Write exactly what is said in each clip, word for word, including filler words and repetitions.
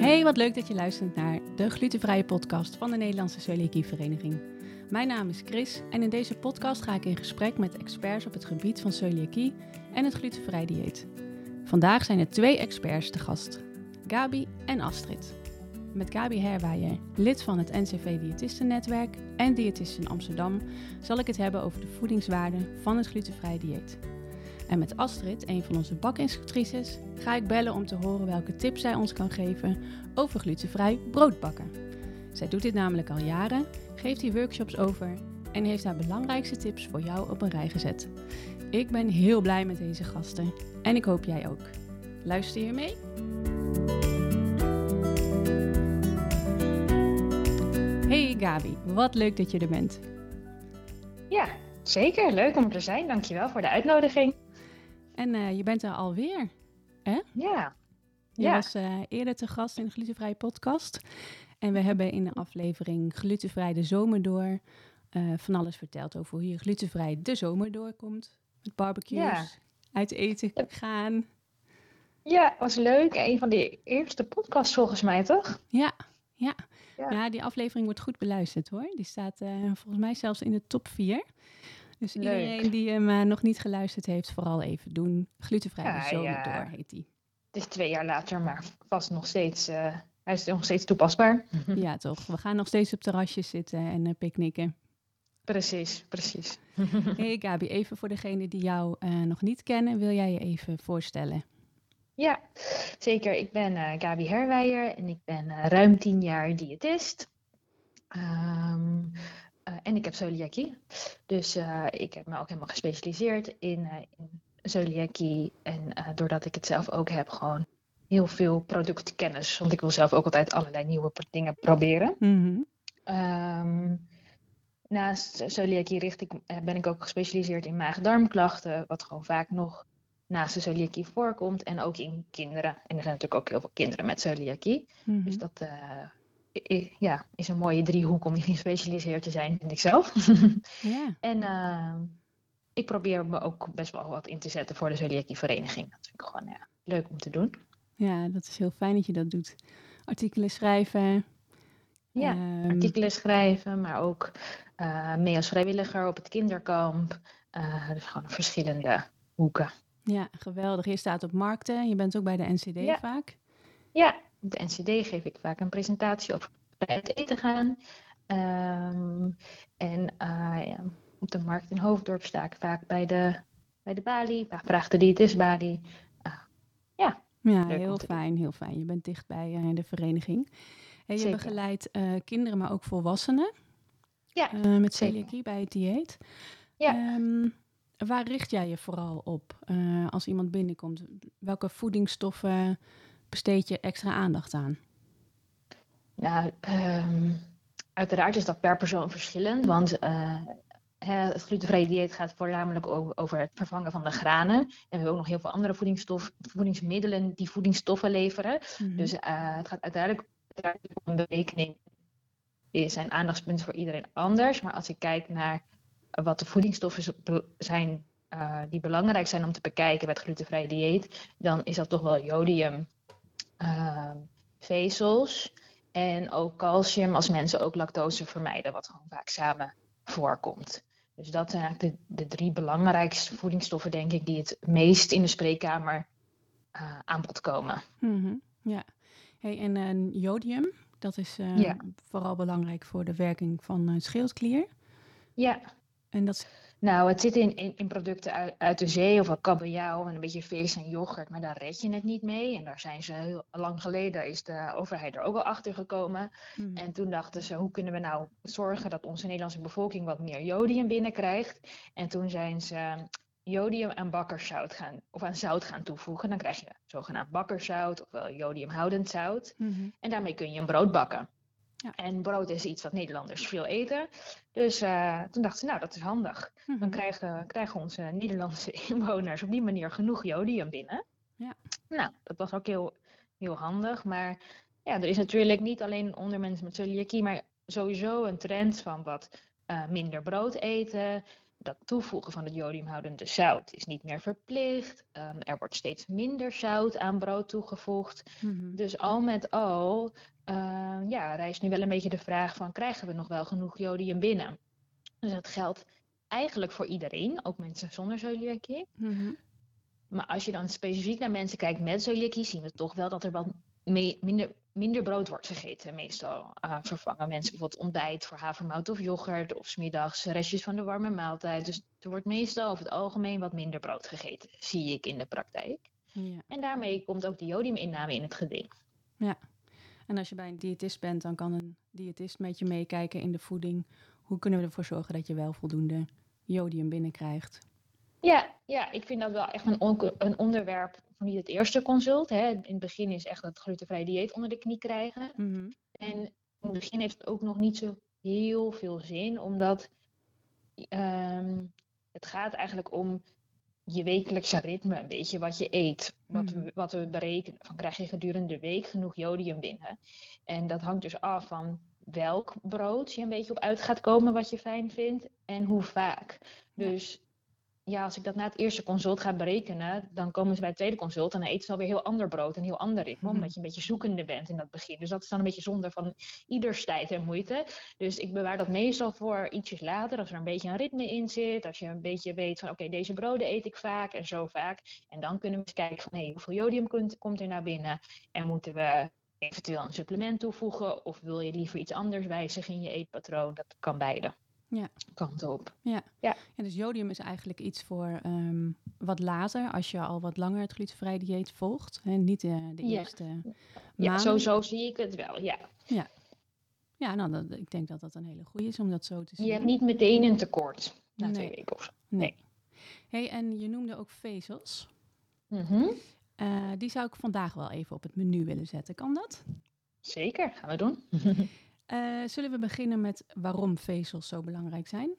Hey, wat leuk dat je luistert naar de glutenvrije podcast van de Nederlandse Celiakievereniging. Mijn naam is Chris en in deze podcast ga ik in gesprek met experts op het gebied van celiakie en het glutenvrij dieet. Vandaag zijn er twee experts te gast, Gabi en Astrid. Met Gabi Herwijer, lid van het N C V Diëtistennetwerk en diëtist in Amsterdam, zal ik het hebben over de voedingswaarden van het glutenvrij dieet. En met Astrid, een van onze bakinstructrices, ga ik bellen om te horen welke tips zij ons kan geven over glutenvrij broodbakken. Zij doet dit namelijk al jaren, geeft hier workshops over en heeft haar belangrijkste tips voor jou op een rij gezet. Ik ben heel blij met deze gasten en ik hoop jij ook. Luister je mee? Hey Gabi, wat leuk dat je er bent. Ja, zeker. Leuk om er te zijn. Dankjewel voor de uitnodiging. En uh, je bent er alweer, hè? Ja. Je ja. was uh, eerder te gast in de Glutenvrije podcast. En we hebben in de aflevering Glutenvrij de zomer door uh, van alles verteld over hoe je glutenvrij de zomer doorkomt. Met barbecues, ja. uit eten gaan. Ja, was leuk. Een van de eerste podcasts volgens mij, toch? Ja, ja. Ja, ja die aflevering wordt goed beluisterd hoor. Die staat uh, volgens mij zelfs in de top vier. Dus leuk. Iedereen die hem uh, nog niet geluisterd heeft, vooral even doen. Glutenvrij ja, de zomer ja. door heet die. Het is twee jaar later, maar vast nog steeds, uh, hij is nog steeds toepasbaar. Ja, toch. We gaan nog steeds op terrasjes zitten en uh, picknicken. Precies, precies. Hey Gabi, even voor degenen die jou uh, nog niet kennen, wil jij je even voorstellen? Ja, zeker. Ik ben uh, Gabi Herwijer en ik ben uh, ruim tien jaar diëtist. Um, uh, en ik heb celiakie. Dus uh, ik heb me ook helemaal gespecialiseerd in, uh, in celiakie. En uh, doordat ik het zelf ook heb, gewoon heel veel productkennis. Want ik wil zelf ook altijd allerlei nieuwe dingen proberen. Mm-hmm. Um, naast celiakie richt ik, ben ik ook gespecialiseerd in maag-darmklachten. Wat gewoon vaak nog naast de celiakie voorkomt. En ook in kinderen. En er zijn natuurlijk ook heel veel kinderen met celiakie. Mm-hmm. Dus dat uh, i- ja, is een mooie driehoek om gespecialiseerd te zijn, vind ik zelf. Yeah. En uh, ik probeer me ook best wel wat in te zetten voor de celiakievereniging. Dat vind ik gewoon ja, leuk om te doen. Ja, dat is heel fijn dat je dat doet. Artikelen schrijven. Ja, um... artikelen schrijven, maar ook uh, mee als vrijwilliger op het kinderkamp. Uh, dus gewoon verschillende hoeken. Ja, geweldig. Je staat op markten. Je bent ook bij de N C D ja. vaak. Ja, op de N C D geef ik vaak een presentatie over bij het eten gaan. Um, en uh, ja, op de markt in Hoofddorp sta ik vaak bij de, bij de balie. Vraag de diëtist balie. Uh, ja, ja heel fijn, heel fijn. Je bent dicht bij uh, de vereniging. En je zeker. begeleidt uh, kinderen, maar ook volwassenen. Ja, uh, met celiakie bij het dieet. Ja. Um, waar richt jij je vooral op uh, als iemand binnenkomt? Welke voedingsstoffen besteed je extra aandacht aan? Nou, um, uiteraard is dat per persoon verschillend, want uh, het glutenvrije dieet gaat voornamelijk over het vervangen van de granen. En we hebben ook nog heel veel andere voedingsstof, voedingsmiddelen die voedingsstoffen leveren. Mm-hmm. Dus uh, het gaat uiteindelijk om een berekening. Is zijn aandachtspunten voor iedereen anders. Maar als ik kijk naar wat de voedingsstoffen zijn uh, die belangrijk zijn om te bekijken bij het glutenvrije dieet, dan is dat toch wel jodium, uh, vezels en ook calcium als mensen ook lactose vermijden, wat gewoon vaak samen voorkomt. Dus dat zijn eigenlijk de, de drie belangrijkste voedingsstoffen, denk ik, die het meest in de spreekkamer uh, aan bod komen. Mm-hmm. Ja, hey, en uh, jodium, dat is uh, ja. vooral belangrijk voor de werking van uh, schildklier. Ja. En dat... Nou, het zit in, in, in producten uit, uit de zee of kabeljauw en een beetje vis en yoghurt, maar daar red je het niet mee. En daar zijn ze heel lang geleden, is de overheid er ook al achter gekomen. Mm. En toen dachten ze, hoe kunnen we nou zorgen dat onze Nederlandse bevolking wat meer jodium binnenkrijgt? En toen zijn ze jodium aan bakkerszout gaan, of aan zout gaan toevoegen. Dan krijg je zogenaamd bakkerszout, ofwel jodiumhoudend zout. Mm-hmm. En daarmee kun je een brood bakken. Ja. En brood is iets wat Nederlanders veel eten. Dus uh, toen dachten ze, nou, dat is handig. Mm-hmm. Dan krijgen, krijgen onze Nederlandse inwoners op die manier genoeg jodium binnen. Ja. Nou, dat was ook heel, heel handig. Maar ja, er is natuurlijk niet alleen onder mensen met celiakie, maar sowieso een trend van wat uh, minder brood eten. dat toevoegen van het jodiumhoudende zout is niet meer verplicht. Um, er wordt steeds minder zout aan brood toegevoegd. Mm-hmm. Dus al met al uh, ja, rijst nu wel een beetje de vraag van, krijgen we nog wel genoeg jodium binnen? Dus dat geldt eigenlijk voor iedereen, ook mensen zonder celiakie. Mm-hmm. Maar als je dan specifiek naar mensen kijkt met celiakie, zien we toch wel dat er wat me- minder, minder brood wordt gegeten. Meestal uh, vervangen mensen bijvoorbeeld ontbijt voor havermout of yoghurt, of 's middags restjes van de warme maaltijd. Dus er wordt meestal over het algemeen wat minder brood gegeten, zie ik in de praktijk. Ja. En daarmee komt ook de jodiuminname in het geding. Ja, en als je bij een diëtist bent, dan kan een diëtist met je meekijken in de voeding. Hoe kunnen we ervoor zorgen dat je wel voldoende jodium binnenkrijgt? Ja, ja, ik vind dat wel echt een, on- een onderwerp voor niet het eerste consult. Hè. In het begin is echt het glutenvrij dieet onder de knie krijgen. Mm-hmm. En in het begin heeft het ook nog niet zo heel veel zin, omdat um, het gaat eigenlijk om je wekelijkse ritme, een beetje wat je eet, wat we, wat we berekenen. Van, krijg je gedurende de week genoeg jodium binnen? En dat hangt dus af van welk brood je een beetje op uit gaat komen, wat je fijn vindt, en hoe vaak. Dus ja, als ik dat na het eerste consult ga berekenen, dan komen ze bij het tweede consult en dan eten ze alweer heel ander brood, een heel ander ritme, omdat je een beetje zoekende bent in dat begin. Dus dat is dan een beetje zonde van ieders tijd en moeite. Dus ik bewaar dat meestal voor ietsjes later, als er een beetje een ritme in zit, als je een beetje weet van oké, okay, deze broden eet ik vaak en zo vaak. En dan kunnen we eens kijken van hé, hey, hoeveel jodium komt, komt er naar binnen en moeten we eventueel een supplement toevoegen of wil je liever iets anders wijzigen in je eetpatroon? Dat kan beide. Ja. Kant op. Ja. Ja. Ja, dus jodium is eigenlijk iets voor um, wat later, als je al wat langer het glutenvrij dieet volgt. En niet de, de Ja. eerste maanden. Ja, zo, zo zie ik het wel, ja. Ja, ja nou, dat, ik denk dat dat een hele goede is om dat zo te zien. Je hebt niet meteen een tekort na nee. twee weken of zo. Nee. nee. Hey, en je noemde ook vezels. Mm-hmm. Uh, die zou ik vandaag wel even op het menu willen zetten. Kan dat? Zeker, gaan we doen. Uh, zullen we beginnen met waarom vezels zo belangrijk zijn?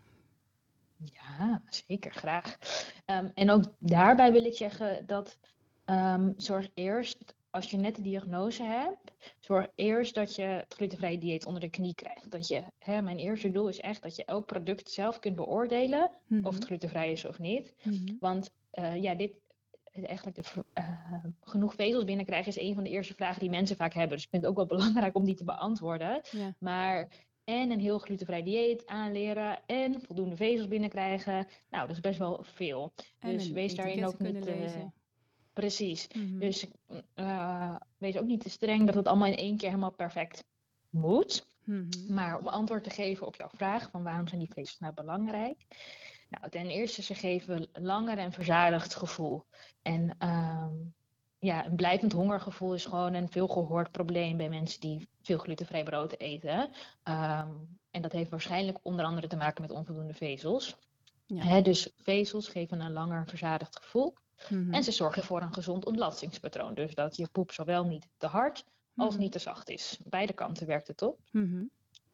Ja, zeker, graag. Um, en ook daarbij wil ik zeggen dat um, zorg eerst, als je net de diagnose hebt, zorg eerst dat je het glutenvrije dieet onder de knie krijgt. Dat je, hè, mijn eerste doel is echt dat je elk product zelf kunt beoordelen, mm-hmm. of het glutenvrij is of niet. Mm-hmm. Want uh, ja, dit... Eigenlijk de, uh, genoeg vezels binnenkrijgen is een van de eerste vragen die mensen vaak hebben. Dus ik vind het ook wel belangrijk om die te beantwoorden. Ja. Maar en een heel glutenvrij dieet aanleren en voldoende vezels binnenkrijgen. Nou, dat is best wel veel. En dus wees daarin ook niet... Uh, precies. Mm-hmm. Dus uh, wees ook niet te streng dat het allemaal in één keer helemaal perfect moet. Mm-hmm. Maar om antwoord te geven op jouw vraag van waarom zijn die vezels nou belangrijk... Nou, ten eerste, ze geven langer en verzadigd gevoel. En um, ja, een blijvend hongergevoel is gewoon een veel gehoord probleem bij mensen die veel glutenvrij brood eten. Um, en dat heeft waarschijnlijk onder andere te maken met onvoldoende vezels. Ja. He, dus vezels geven een langer verzadigd gevoel. Mm-hmm. En ze zorgen voor een gezond ontlastingspatroon. Dus dat je poep zowel niet te hard als mm-hmm. niet te zacht is. Beide kanten werkt het op. Mm-hmm.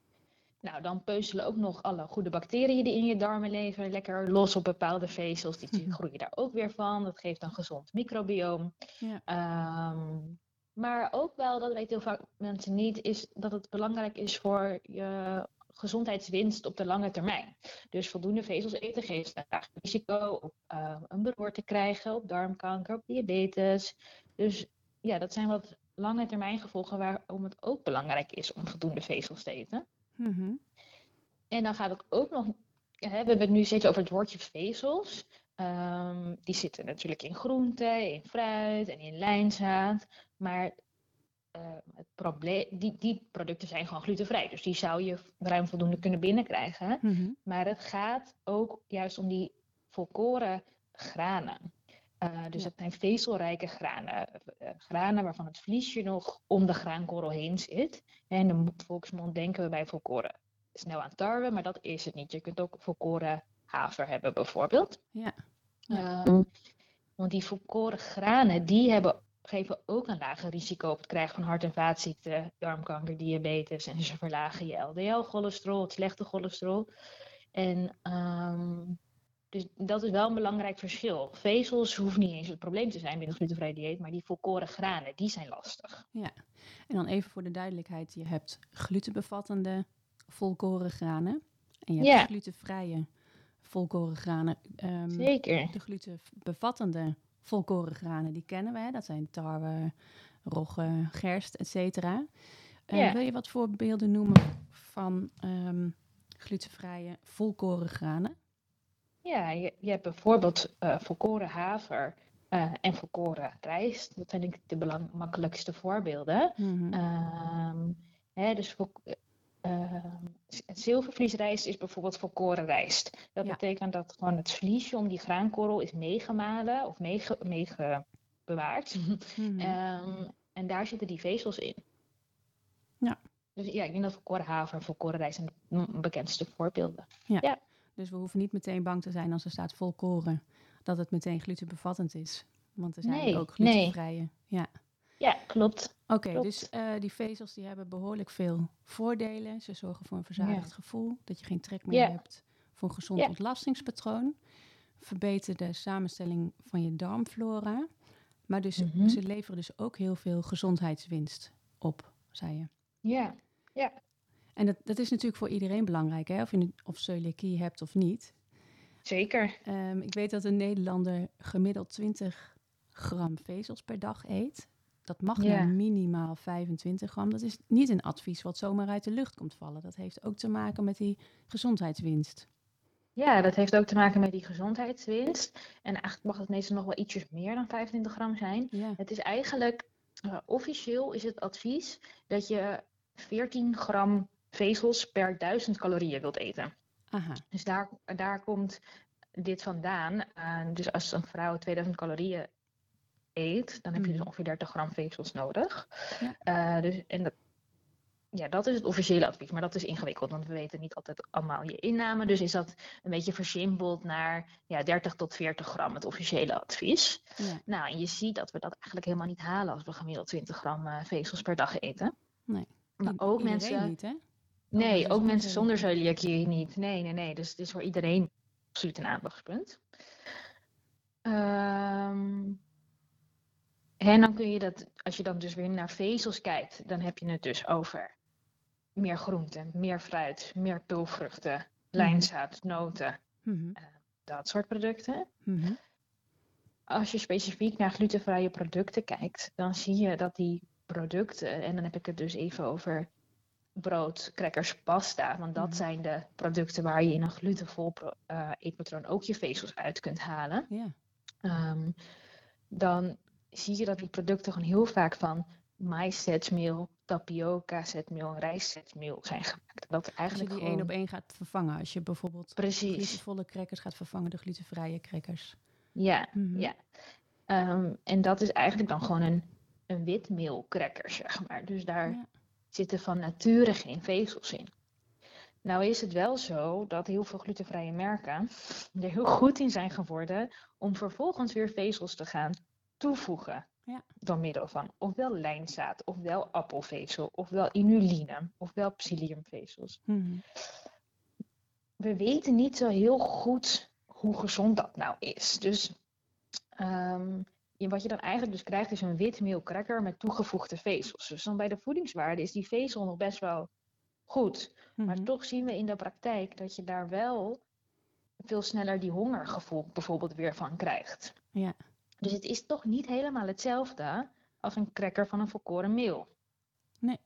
Nou, dan peuzelen ook nog alle goede bacteriën die in je darmen leven lekker los op bepaalde vezels. Die mm-hmm. groeien daar ook weer van. Dat geeft een gezond microbioom. Ja. Um, maar ook wel, dat weten heel vaak mensen niet, is dat het belangrijk is voor je gezondheidswinst op de lange termijn. Dus voldoende vezels eten geeft een laag risico op uh, een beroerte krijgen, op darmkanker, op diabetes. Dus ja, dat zijn wat lange termijn gevolgen waarom het ook belangrijk is om voldoende vezels te eten. Mm-hmm. En dan gaat het ook nog, hè, we hebben het nu steeds over het woordje vezels. Um, die zitten natuurlijk in groenten, in fruit en in lijnzaad. Maar uh, het probleem, die, die producten zijn gewoon glutenvrij. Dus die zou je ruim voldoende kunnen binnenkrijgen. Mm-hmm. Maar het gaat ook juist om die volkoren granen. Uh, dus ja. dat zijn vezelrijke granen. Uh, granen waarvan het vliesje nog om de graankorrel heen zit. En in de volksmond denken we bij volkoren snel aan tarwe, maar dat is het niet. Je kunt ook volkoren haver hebben bijvoorbeeld. Ja. Ja. Um, want die volkoren granen, die hebben, geven ook een lager risico op het krijgen van hart- en vaatziekten, darmkanker, diabetes. En ze verlagen je L D L-cholesterol, het slechte cholesterol. En um, dus dat is wel een belangrijk verschil. Vezels hoeven niet eens het probleem te zijn binnen het glutenvrij dieet, maar die volkoren granen, die zijn lastig. Ja, en dan even voor de duidelijkheid, je hebt glutenbevattende volkoren granen en je hebt ja. glutenvrije volkoren granen. Um, Zeker. De glutenbevattende volkoren granen, die kennen we. Hè? Dat zijn tarwe, rogge, gerst, et cetera. Uh, Ja. Wil je wat voorbeelden noemen van um, glutenvrije volkoren granen? Ja, je, je hebt bijvoorbeeld uh, volkoren haver uh, en volkoren rijst. Dat zijn denk ik de belang- makkelijkste voorbeelden. Mm-hmm. Um, hè, dus vol, uh, zilvervliesrijst is bijvoorbeeld volkoren rijst. Dat ja. betekent dat gewoon het vliesje om die graankorrel is meegemalen of meege, meegebewaard. Mm-hmm. um, en daar zitten die vezels in. Ja. Dus ja, ik denk dat volkoren haver en volkoren rijst zijn de bekendste voorbeelden. Ja. ja. Dus we hoeven niet meteen bang te zijn als er staat volkoren, dat het meteen glutenbevattend is. Want er zijn nee, ook glutenvrije. Nee. Ja. Ja, klopt. Oké, okay, dus uh, die vezels die hebben behoorlijk veel voordelen. Ze zorgen voor een verzadigd ja. gevoel, dat je geen trek meer ja. hebt, voor een gezond ja. ontlastingspatroon. Verbeteren de samenstelling van je darmflora. Maar dus, mm-hmm. ze leveren dus ook heel veel gezondheidswinst op, zei je. Ja, ja. En dat, dat is natuurlijk voor iedereen belangrijk, hè? Of je nu, of celiakie hebt of niet. Zeker. Um, ik weet dat een Nederlander gemiddeld twintig gram vezels per dag eet. Dat mag ja. naar minimaal vijfentwintig gram. Dat is niet een advies wat zomaar uit de lucht komt vallen. Dat heeft ook te maken met die gezondheidswinst. Ja, dat heeft ook te maken met die gezondheidswinst. En eigenlijk mag het meestal nog wel ietsjes meer dan vijfentwintig gram zijn. Ja. Het is eigenlijk, uh, officieel is het advies dat je veertien gram vezels per duizend calorieën wilt eten. Aha. Dus daar, daar komt dit vandaan. Uh, dus als een vrouw tweeduizend calorieën eet, dan heb je mm. dus ongeveer dertig gram vezels nodig. Ja. Uh, dus, en dat, ja, dat is het officiële advies, maar dat is ingewikkeld, want we weten niet altijd allemaal je inname. Dus is dat een beetje versimpeld naar ja, dertig tot veertig gram, het officiële advies. Ja. Nou, en je ziet dat we dat eigenlijk helemaal niet halen als we gemiddeld twintig gram uh, vezels per dag eten. Nee. Maar ook iedereen mensen. Niet, hè? Nee, ook, ook mensen zonder celiakie niet. Nee, nee, nee. Dus het is voor iedereen absoluut een aandachtspunt. Um, en dan kun je dat, als je dan dus weer naar vezels kijkt, dan heb je het dus over meer groenten, meer fruit, meer peulvruchten, mm-hmm. lijnzaad, noten, mm-hmm. uh, dat soort producten. Mm-hmm. Als je specifiek naar glutenvrije producten kijkt, dan zie je dat die producten, en dan heb ik het dus even over brood, crackers, pasta, want dat mm-hmm. zijn de producten waar je in een glutenvol uh, eetpatroon ook je vezels uit kunt halen. Yeah. Um, dan zie je dat die producten gewoon heel vaak van maïszetmeel, tapioca-zetmeel, rijstzetmeel zijn gemaakt. Dat eigenlijk als je die gewoon... één op één gaat vervangen, als je bijvoorbeeld Precies. glutenvolle crackers gaat vervangen door glutenvrije crackers. Ja, mm-hmm. ja. Um, en dat is eigenlijk dan gewoon een, een witmeelcracker, zeg maar. Dus daar ja. zitten van nature geen vezels in. Nou is het wel zo dat heel veel glutenvrije merken er heel goed in zijn geworden om vervolgens weer vezels te gaan toevoegen. Ja. Door middel van ofwel lijnzaad, ofwel appelvezel, ofwel inuline, ofwel psylliumvezels. Mm-hmm. We weten niet zo heel goed hoe gezond dat nou is. Dus um, wat je dan eigenlijk dus krijgt is een witmeelcracker met toegevoegde vezels. Dus dan bij de voedingswaarde is die vezel nog best wel goed. Mm-hmm. Maar toch zien we in de praktijk dat je daar wel veel sneller die hongergevoel bijvoorbeeld weer van krijgt. Ja. Dus het is toch niet helemaal hetzelfde als een cracker van een volkoren meel. Nee.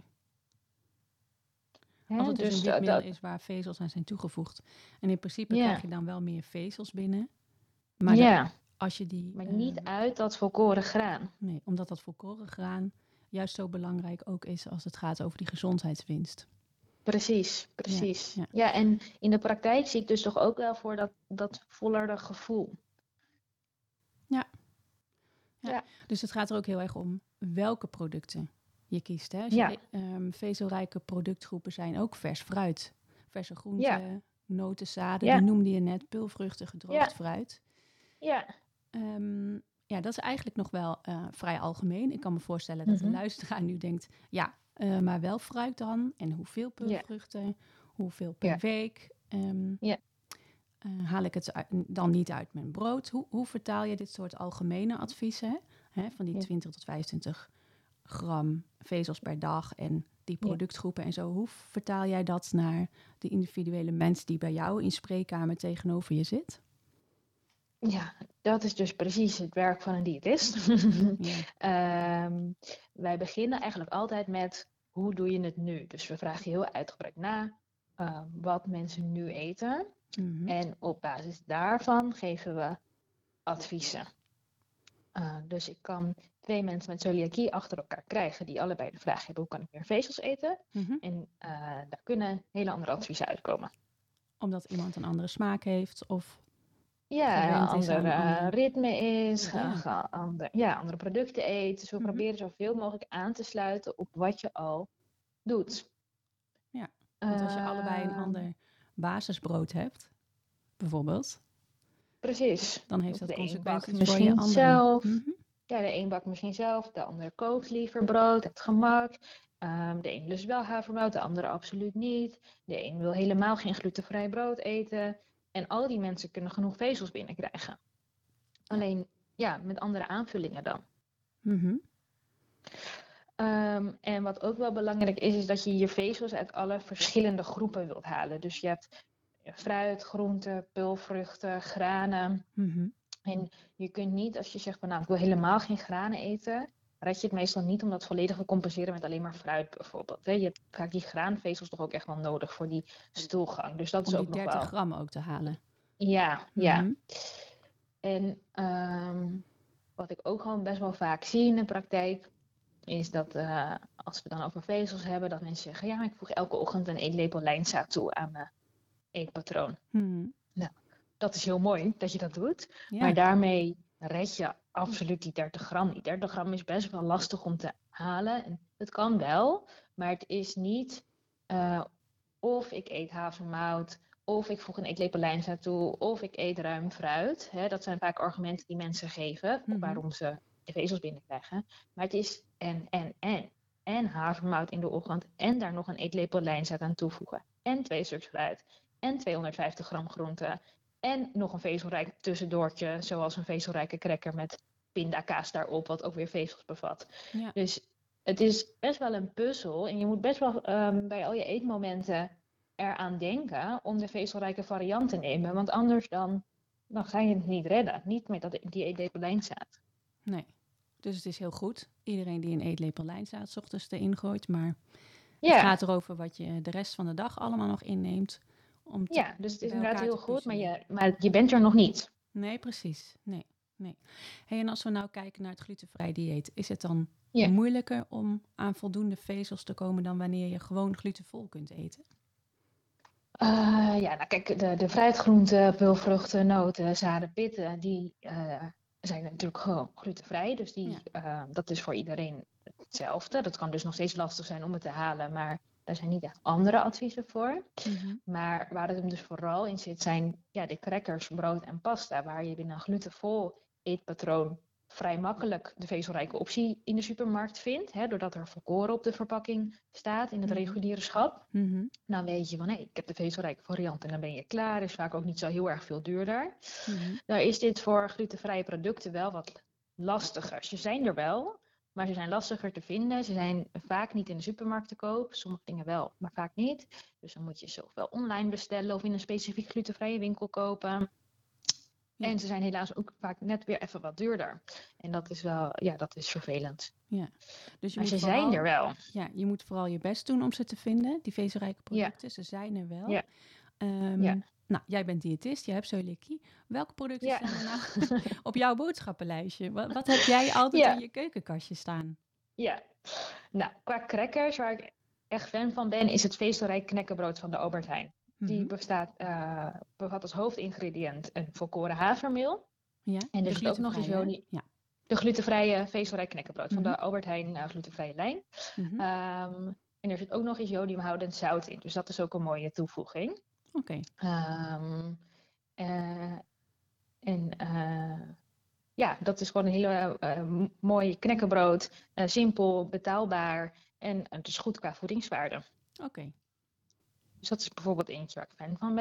Hè? Als het dus, dus een witmeel dat... is waar vezels aan zijn toegevoegd. En in principe ja. krijg je dan wel meer vezels binnen. Maar ja. dat, als je die... Maar uh, niet uit dat volkoren graan. Nee, omdat dat volkoren graan juist zo belangrijk ook is als het gaat over die gezondheidswinst. Precies, precies. Ja, ja. ja, en in de praktijk zie ik dus toch ook wel voor dat, dat vollere gevoel. Ja. Ja. ja. Dus het gaat er ook heel erg om welke producten je kiest. Hè? Als ja. je, um, vezelrijke productgroepen zijn ook vers fruit. Verse groenten, ja. noten, zaden, ja. die noemde je net, peulvruchten, gedroogd ja. fruit. Ja. Um, ja, dat is eigenlijk nog wel uh, vrij algemeen. Ik kan me voorstellen dat mm-hmm. de luisteraar nu denkt, ja, uh, maar wel fruit dan? En hoeveel peulvruchten? Ja. Hoeveel per ja. week? Um, ja. Uh, haal ik het uit, dan niet uit mijn brood? Hoe, hoe vertaal je dit soort algemene adviezen? Hè, van die ja. twintig tot vijfentwintig gram vezels per dag en die Ja. productgroepen en zo. Hoe vertaal jij dat naar de individuele mens die bij jou in spreekkamer tegenover je zit? Ja, dat is dus precies het werk van een diëtist. Ja. Ehm, wij beginnen eigenlijk altijd met hoe doe je het nu? Dus we vragen heel uitgebreid na uh, wat mensen nu eten. Mhm. En op basis daarvan geven we adviezen. Uh, dus ik kan twee mensen met celiakie achter elkaar krijgen die allebei de vraag hebben: hoe kan ik meer vezels eten? Mhm. En uh, daar kunnen hele andere adviezen uitkomen. Omdat iemand een andere smaak heeft of Ja, een gewend is ander aan uh, andere... ritme is, Ja. ga, ga, ander, ja, andere producten eet. Dus we Mhm. proberen zoveel mogelijk aan te sluiten op wat je al doet. Ja, want als je Uh, allebei een ander basisbrood hebt, bijvoorbeeld, Precies. dan heeft Of dat de een bakt consequenties voor je misschien anderen. zelf. Mhm. Ja, de een bakt misschien zelf, de ander kookt liever brood, het gemak. Um, de een lust wel havermout, de andere absoluut niet. De een wil helemaal geen glutenvrij brood eten. En al die mensen kunnen genoeg vezels binnenkrijgen. Ja. Alleen, ja, met andere aanvullingen dan. Mhm. Um, en wat ook wel belangrijk is, is dat je je vezels uit alle verschillende groepen wilt halen. Dus je hebt fruit, groenten, peulvruchten, granen. Mhm. En je kunt niet, als je zegt van nou, ik wil helemaal geen granen eten, red je het meestal niet om dat volledig te compenseren met alleen maar fruit bijvoorbeeld. Je hebt vaak die graanvezels toch ook echt wel nodig voor die stoelgang. Dus dat Om is die ook nog dertig wel. gram ook te halen. Ja, ja. Mhm. En um, wat ik ook gewoon best wel vaak zie in de praktijk, is dat uh, als we dan over vezels hebben, dat mensen zeggen, ja, maar ik voeg elke ochtend een eetlepel lijnzaad toe aan mijn eetpatroon. Mhm. Nou, dat is heel mooi dat je dat doet, Ja. maar daarmee red je absoluut die dertig gram niet. dertig gram is best wel lastig om te halen. En het kan wel, maar het is niet uh, of ik eet havermout, of ik voeg een eetlepel lijnzaad toe, of ik eet ruim fruit. Hè, dat zijn vaak argumenten die mensen geven, Mhm. waarom ze de vezels binnenkrijgen. Maar het is en, en, en. En havermout in de ochtend en daar nog een eetlepel lijnzaad aan toevoegen. En twee stuks fruit. En tweehonderdvijftig gram groente. En nog een vezelrijk tussendoortje, zoals een vezelrijke cracker met pindakaas daarop, wat ook weer vezels bevat. Ja. Dus het is best wel een puzzel en je moet best wel um, bij al je eetmomenten eraan denken om de vezelrijke variant te nemen. Want anders dan, dan ga je het niet redden. Niet met dat, die eetlepel lijnzaad. Nee, dus het is heel goed. Iedereen die een eetlepel lijnzaad 's ochtends erin gooit, maar Ja. het gaat erover wat je de rest van de dag allemaal nog inneemt. Om te, Ja, dus het is bij inderdaad elkaar heel te goed, maar puzzelen. je, maar je bent er nog niet. Nee, precies. Nee, nee. Hey, en als we nou kijken naar het glutenvrij dieet, is het dan Ja. moeilijker om aan voldoende vezels te komen dan wanneer je gewoon glutenvol kunt eten? Uh, ja, nou kijk, de, de fruitgroenten, peulvruchten, noten, zaden, pitten, die uh, zijn natuurlijk gewoon glutenvrij. Dus die, Ja. uh, dat is voor iedereen hetzelfde. Dat kan dus nog steeds lastig zijn om het te halen, maar daar zijn niet echt andere adviezen voor. Mm-hmm. Maar waar het hem dus vooral in zit, zijn ja, de crackers, brood en pasta, waar je binnen een glutenvol eetpatroon vrij makkelijk de vezelrijke optie in de supermarkt vindt. Hè, doordat er volkoren op de verpakking staat in het Mm-hmm. reguliere schap. Mm-hmm. Dan weet je van, hé, hey, ik heb de vezelrijke variant en dan ben je klaar. Is vaak ook niet zo heel erg veel duurder. Mm-hmm. Nou is dit voor glutenvrije producten wel wat lastiger. Ze zijn er wel, maar ze zijn lastiger te vinden. Ze zijn vaak niet in de supermarkt te koop. Sommige dingen wel, maar vaak niet. Dus dan moet je ze ofwel online bestellen of in een specifiek glutenvrije winkel kopen. Ja. En ze zijn helaas ook vaak net weer even wat duurder. En dat is wel, ja, dat is vervelend. Ja. Dus je maar moet ze vooral, zijn er wel. Ja, je moet vooral je best doen om ze te vinden, die vezelrijke producten. Ja. Ze zijn er wel. Ja. Um, ja. Nou, jij bent diëtist, je hebt celiakie. Welke producten ja. staan er nou op jouw boodschappenlijstje? Wat, wat heb jij altijd ja. in je keukenkastje staan? Ja, nou, qua crackers, waar ik echt fan van ben, is het vezelrijk knekkenbrood van de Albert Heijn. Die Mm-hmm. bestaat, uh, bevat als hoofdingrediënt een volkoren havermeel. Ja, en er zit ook nog eens Joni, ja. de glutenvrije vezelrijk knekkenbrood mm-hmm. van de Albert Heijn uh, glutenvrije lijn. Mm-hmm. Um, en er zit ook nog eens jodiumhoudend zout in, dus dat is ook een mooie toevoeging. Oké. Okay. Um, uh, en uh, ja, dat is gewoon een hele uh, mooi knekkenbrood, uh, simpel, betaalbaar en uh, dus goed qua voedingswaarde. Oké. Okay. Dus dat is bijvoorbeeld eentje waar ik fan van ben.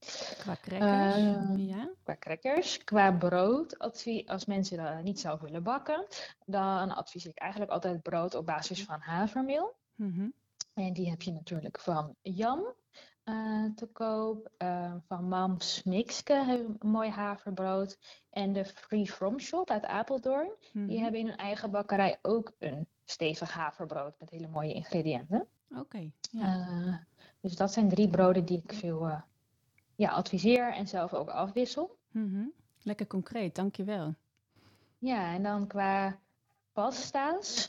Qua crackers, Uh, ja. Qua crackers. Qua brood, advie- als mensen uh, niet zelf willen bakken, dan adviseer ik eigenlijk altijd brood op basis van havermeel. Mm-hmm. En die heb je natuurlijk van Jan uh, te koop. Uh, van Mams Mixke hebben een mooi haverbrood. En de Free From Shop uit Apeldoorn. Mm-hmm. Die hebben in hun eigen bakkerij ook een stevig haverbrood met hele mooie ingrediënten. Oké. Okay, ja. uh, dus dat zijn drie broden die ik veel uh, ja, adviseer en zelf ook afwissel. Mm-hmm. Lekker concreet, dankjewel. Ja, en dan qua pasta's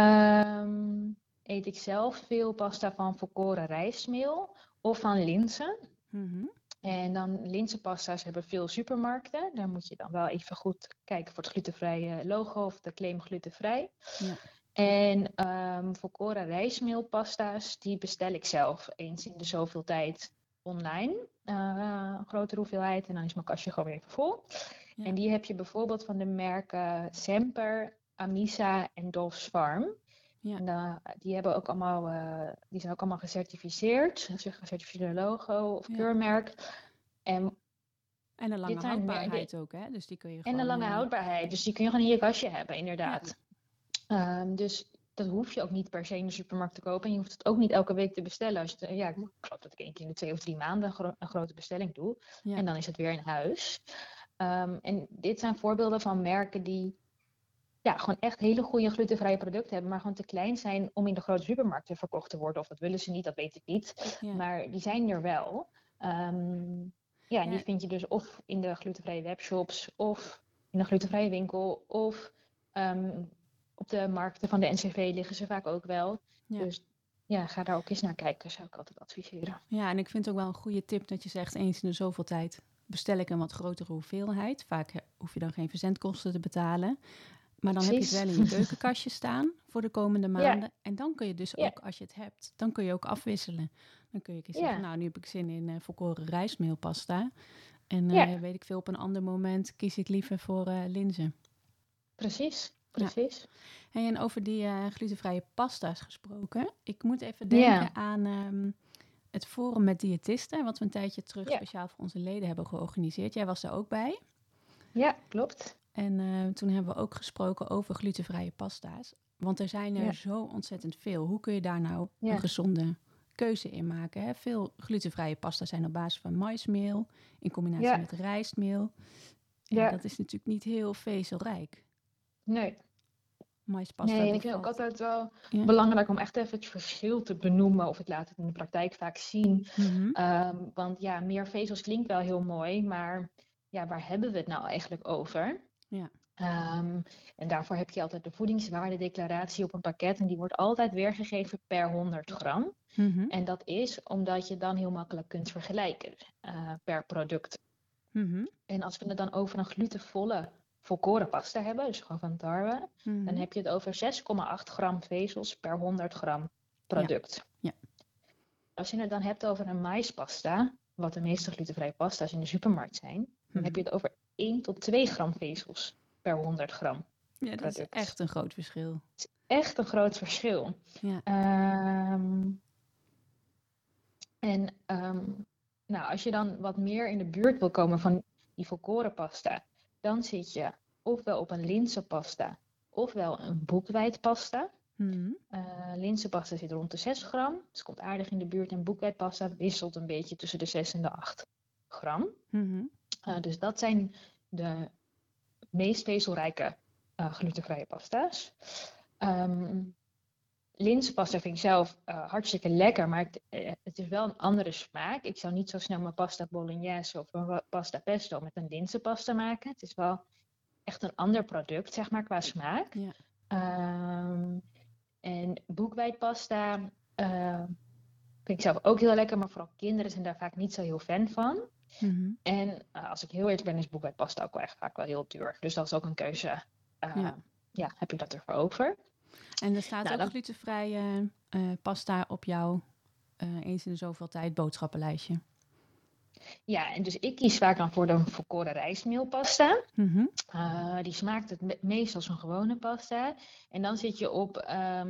um, eet ik zelf veel pasta van volkoren rijstmeel of van linzen. Mm-hmm. En dan linzenpasta's hebben veel supermarkten. Daar moet je dan wel even goed kijken voor het glutenvrije logo of de claim glutenvrij. Ja. En um, volkoren rijstmeelpasta's, die bestel ik zelf eens in de zoveel tijd online. Uh, een grotere hoeveelheid en dan is mijn kastje gewoon weer even vol. Ja. En die heb je bijvoorbeeld van de merken Semper, Amisa en Dolf's Farm. Ja. En, uh, die, hebben ook allemaal, uh, die zijn ook allemaal gecertificeerd. Dus een gecertificeerde logo of ja. keurmerk. En, en een lange houdbaarheid die, ook, hè? Dus die kun je en gewoon, een lange uh... houdbaarheid. Dus die kun je gewoon in je kastje hebben, inderdaad. Ja. Um, dus dat hoef je ook niet per se in de supermarkt te kopen. En je hoeft het ook niet elke week te bestellen. Als je, ja, ik geloof dat ik één keer in de twee of drie maanden een, gro- een grote bestelling doe. Ja. En dan is het weer in huis. Um, en dit zijn voorbeelden van merken die ja, gewoon echt hele goede glutenvrije producten hebben, maar gewoon te klein zijn om in de grote supermarkten verkocht te worden. Of dat willen ze niet, dat weet ik niet. Ja. Maar die zijn er wel. Um, ja, en die vind je dus of in de glutenvrije webshops, of in de glutenvrije winkel, of um, op de markten van de N C V liggen ze vaak ook wel. Ja. Dus ja, ga daar ook eens naar kijken, zou ik altijd adviseren. Ja, en ik vind ook wel een goede tip dat je zegt eens in de zoveel tijd bestel ik een wat grotere hoeveelheid. Vaak hoef je dan geen verzendkosten te betalen. Maar dan Precies. heb je het wel in je keukenkastje staan voor de komende maanden. Ja. En dan kun je dus ja. ook, als je het hebt, dan kun je ook afwisselen. Dan kun je zeggen, ja. nou, nu heb ik zin in uh, volkoren rijstmeelpasta. En uh, ja. weet ik veel, op een ander moment kies ik liever voor uh, linzen. Precies, precies. Ja. Hey, en over die uh, glutenvrije pasta's gesproken. Ik moet even denken ja. aan um, het forum met diëtisten, wat we een tijdje terug ja. speciaal voor onze leden hebben georganiseerd. Jij was er ook bij. Ja, klopt. En uh, toen hebben we ook gesproken over glutenvrije pasta's. Want er zijn er ja. zo ontzettend veel. Hoe kun je daar nou ja. een gezonde keuze in maken? Hè? Veel glutenvrije pasta's zijn op basis van maismeel in combinatie ja. met rijstmeel. En ja. dat is natuurlijk niet heel vezelrijk. Nee. Maispasta nee, ik vind het ook altijd wel ja. belangrijk om echt even het verschil te benoemen. Of ik laat het in de praktijk vaak zien. Mm-hmm. Um, want ja, meer vezels klinkt wel heel mooi, maar ja, waar hebben we het nou eigenlijk over? Ja. Um, en daarvoor heb je altijd de voedingswaardedeclaratie op een pakket. En die wordt altijd weergegeven per honderd gram. Mm-hmm. En dat is omdat je dan heel makkelijk kunt vergelijken uh, per product. Mm-hmm. En als we het dan over een glutenvolle volkoren pasta hebben, dus gewoon van tarwe, mm-hmm. dan heb je het over zes komma acht gram vezels per honderd gram product. Ja. Ja. Als je het dan hebt over een maispasta, wat de meeste glutenvrije pasta's in de supermarkt zijn, mm-hmm. dan heb je het over één tot twee gram vezels per honderd gram. Ja, dat product. Is echt een groot verschil. Het is echt een groot verschil. Ja. Um, en um, nou, als je dan wat meer in de buurt wil komen van die volkoren pasta, dan zit je ofwel op een linzenpasta, ofwel een boekweit-pasta. Mm-hmm. Uh, linzenpasta zit rond de zes gram, dus komt aardig in de buurt. En boekwijdpasta wisselt een beetje tussen de zes en de acht gram. Mm-hmm. Uh, dus dat zijn de meest vezelrijke uh, glutenvrije pasta's. Um, linzenpasta vind ik zelf uh, hartstikke lekker, maar het, uh, het is wel een andere smaak. Ik zou niet zo snel mijn pasta bolognese of een pasta pesto met een linzenpasta maken. Het is wel echt een ander product, zeg maar, qua smaak. Ja. Um, en boekwijdpasta uh, vind ik zelf ook heel lekker, maar vooral kinderen zijn daar vaak niet zo heel fan van. Mm-hmm. En uh, als ik heel eerlijk ben, is boekwijdpasta ook wel echt vaak wel heel duur. Dus dat is ook een keuze. Uh, ja. ja, heb je dat ervoor over? En er staat nou, ook dan glutenvrije uh, pasta op jouw uh, eens in de zoveel tijd boodschappenlijstje. Ja, en dus ik kies vaak dan voor de volkoren rijstmeelpasta. Mm-hmm. Uh, die smaakt het me- meest als een gewone pasta. En dan zit je op um,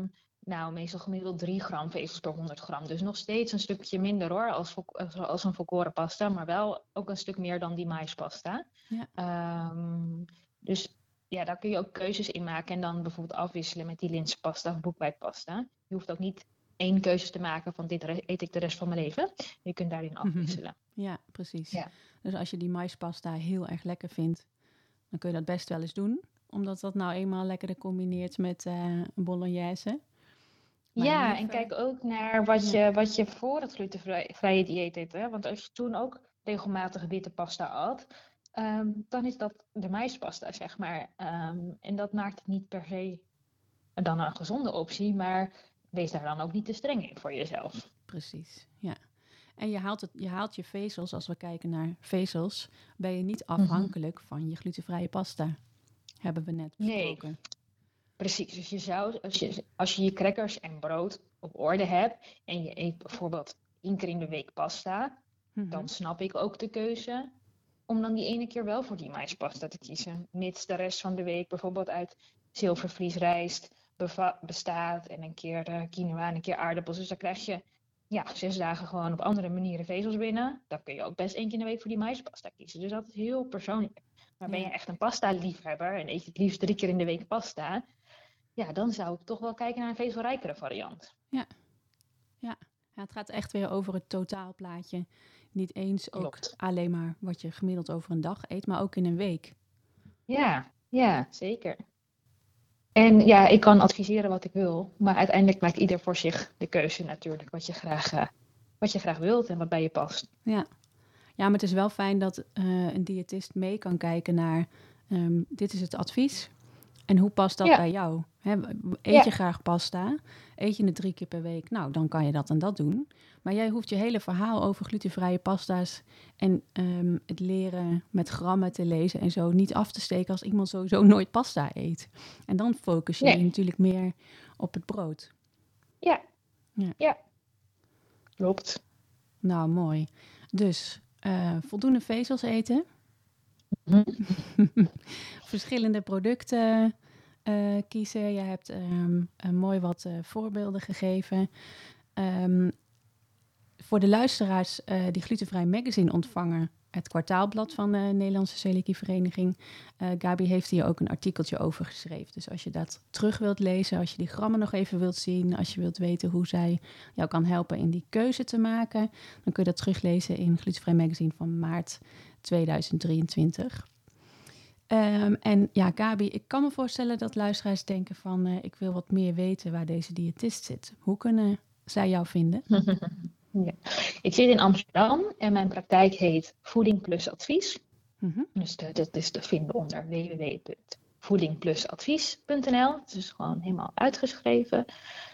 nou, meestal gemiddeld drie gram vezels per honderd gram. Dus nog steeds een stukje minder hoor, als, vo- als als een volkoren pasta. Maar wel ook een stuk meer dan die maispasta. Ja. Ehm, dus ja, daar kun je ook keuzes in maken. En dan bijvoorbeeld afwisselen met die linzenpasta of boekwijdpasta. Je hoeft ook niet één keuze te maken van dit re- eet ik de rest van mijn leven. Je kunt daarin afwisselen. Ja, precies. Ja. Dus als je die maispasta heel erg lekker vindt, dan kun je dat best wel eens doen. Omdat dat nou eenmaal lekkerder combineert met eh, een bolognese. Maar Ja, liever- en kijk ook naar wat, Ja. je, wat je voor het glutenvrije dieet eet. Hè? Want als je toen ook regelmatig witte pasta at, ehm, dan is dat de maispasta, zeg maar. Ehm, en dat maakt het niet per se dan een gezonde optie, maar wees daar dan ook niet te streng in voor jezelf. Precies, ja. En je haalt, het, je haalt je vezels, als we kijken naar vezels, ben je niet Mhm. afhankelijk van je glutenvrije pasta. Hebben we net Nee. besproken. Precies, dus je zou, als je, als je je crackers en brood op orde hebt en je eet bijvoorbeeld één keer in de week pasta, Mhm. dan snap ik ook de keuze om dan die ene keer wel voor die maispasta te kiezen. Mits de rest van de week bijvoorbeeld uit zilvervliesrijst beva- bestaat en een keer eh, quinoa en een keer aardappels. Dus dan krijg je ja, zes dagen gewoon op andere manieren vezels binnen. Dan kun je ook best één keer in de week voor die maispasta kiezen. Dus dat is heel persoonlijk. Maar ben Ja. je echt een pasta-liefhebber en eet je het liefst drie keer in de week pasta, ja, dan zou ik toch wel kijken naar een vezelrijkere variant. Ja, het gaat echt weer over het totaalplaatje. Niet eens ook Klopt. alleen maar wat je gemiddeld over een dag eet, maar ook in een week. Ja, ja, zeker. En ja, ik kan adviseren wat ik wil, maar uiteindelijk maakt ieder voor zich de keuze natuurlijk, wat je graag, eh, wat je graag wilt en wat bij je past. Ja. Ja, maar het is wel fijn dat eh, een diëtist mee kan kijken naar, ehm, dit is het advies. En hoe past dat Ja. bij jou? Hè, eet Ja. je graag pasta? Eet je het drie keer per week? Nou, dan kan je dat en dat doen. Maar jij hoeft je hele verhaal over glutenvrije pasta's en ehm, het leren met grammen te lezen en zo niet af te steken als iemand sowieso nooit pasta eet. En dan focus je Nee. je natuurlijk meer op het brood. Ja. Ja. Ja. Klopt. Nou, mooi. Dus eh, voldoende vezels eten. Mhm. Verschillende producten eh, kiezen. Je hebt ehm, een mooi wat eh, voorbeelden gegeven. Ehm, voor de luisteraars eh, die Glutenvrij Magazine ontvangen, het kwartaalblad van de Nederlandse Celiakievereniging. Uh, Gabi heeft hier ook een artikeltje over geschreven. Dus als je dat terug wilt lezen, als je die grammen nog even wilt zien, als je wilt weten hoe zij jou kan helpen in die keuze te maken, dan kun je dat teruglezen in Glutenvrij Magazine van maart tweeduizend drieëntwintig. Um, en ja, Gabi, ik kan me voorstellen dat luisteraars denken van, uh, ik wil wat meer weten waar deze diëtist zit. Hoe kunnen zij jou vinden? Ja. Ik zit in Amsterdam en mijn praktijk heet Voeding Plus Advies. Mm-hmm. Dus de, dat is te vinden onder w w w punt voeding plus advies punt n l. Het is gewoon helemaal uitgeschreven.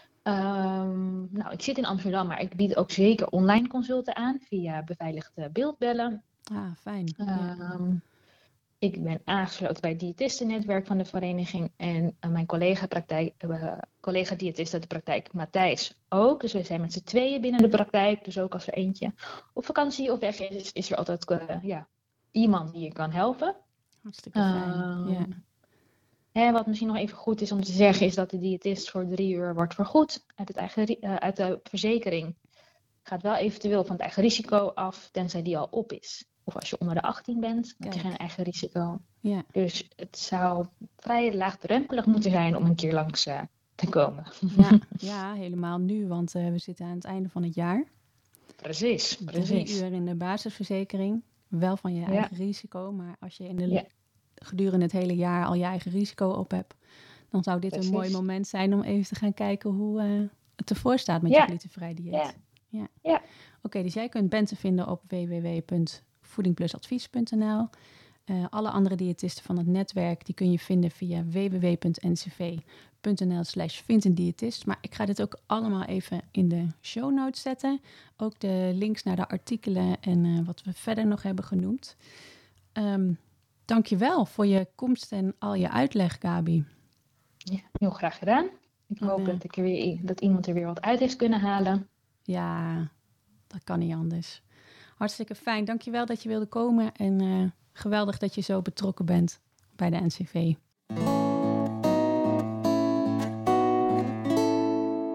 Um, nou, ik zit in Amsterdam, maar ik bied ook zeker online consulten aan via beveiligde beeldbellen. Ah, fijn. Um, Ja. Ik ben aangesloten bij het diëtistennetwerk van de vereniging en uh, mijn collega, praktijk, uh, collega diëtist uit de praktijk, Matthijs, ook. Dus we zijn met z'n tweeën binnen de praktijk. Dus ook als er eentje op vakantie of weg is, is er altijd uh, ja, iemand die je kan helpen. Hartstikke fijn. Um, ja. En wat misschien nog even goed is om te zeggen, is dat de diëtist voor drie uur wordt vergoed uit, het eigen, uh, uit de verzekering. Gaat wel eventueel van het eigen risico af, tenzij die al op is. Of als je onder de achttien bent, dan heb je geen eigen risico. Ja. Dus het zou vrij laagdrempelig moeten zijn om een keer langs uh, te komen. Ja, ja, helemaal nu, want uh, we zitten aan het einde van het jaar. Precies, precies. Drie uur in de basisverzekering, wel van je Ja. eigen risico. Maar als je in de, Ja. gedurende het hele jaar al je eigen risico op hebt, dan zou dit Precies. een mooi moment zijn om even te gaan kijken hoe uh, het ervoor staat met ja. je glutenvrij dieet. Ja. Ja. Ja. Oké, okay, dus jij kunt Bente vinden op w w w punt voeding plus advies punt n l. Uh, alle andere diëtisten van het netwerk die kun je vinden via w w w punt n c v punt n l slash vind een diëtist. Maar ik ga dit ook allemaal even in de show notes zetten. Ook de links naar de artikelen en uh, wat we verder nog hebben genoemd. Um, Dank je wel voor je komst en al je uitleg, Gabi. Ja, heel graag gedaan. Ik hoop uh, dat, ik er weer, dat iemand er weer wat uit heeft kunnen halen. Ja, dat kan niet anders. Hartstikke fijn. Dank je wel dat je wilde komen en uh, geweldig dat je zo betrokken bent bij de N C V.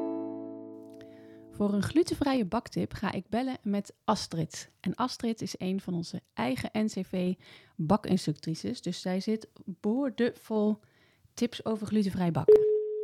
Voor een glutenvrije baktip ga ik bellen met Astrid. En Astrid is een van onze eigen N C V bakinstructrices. Dus zij zit boordevol tips over glutenvrij bakken.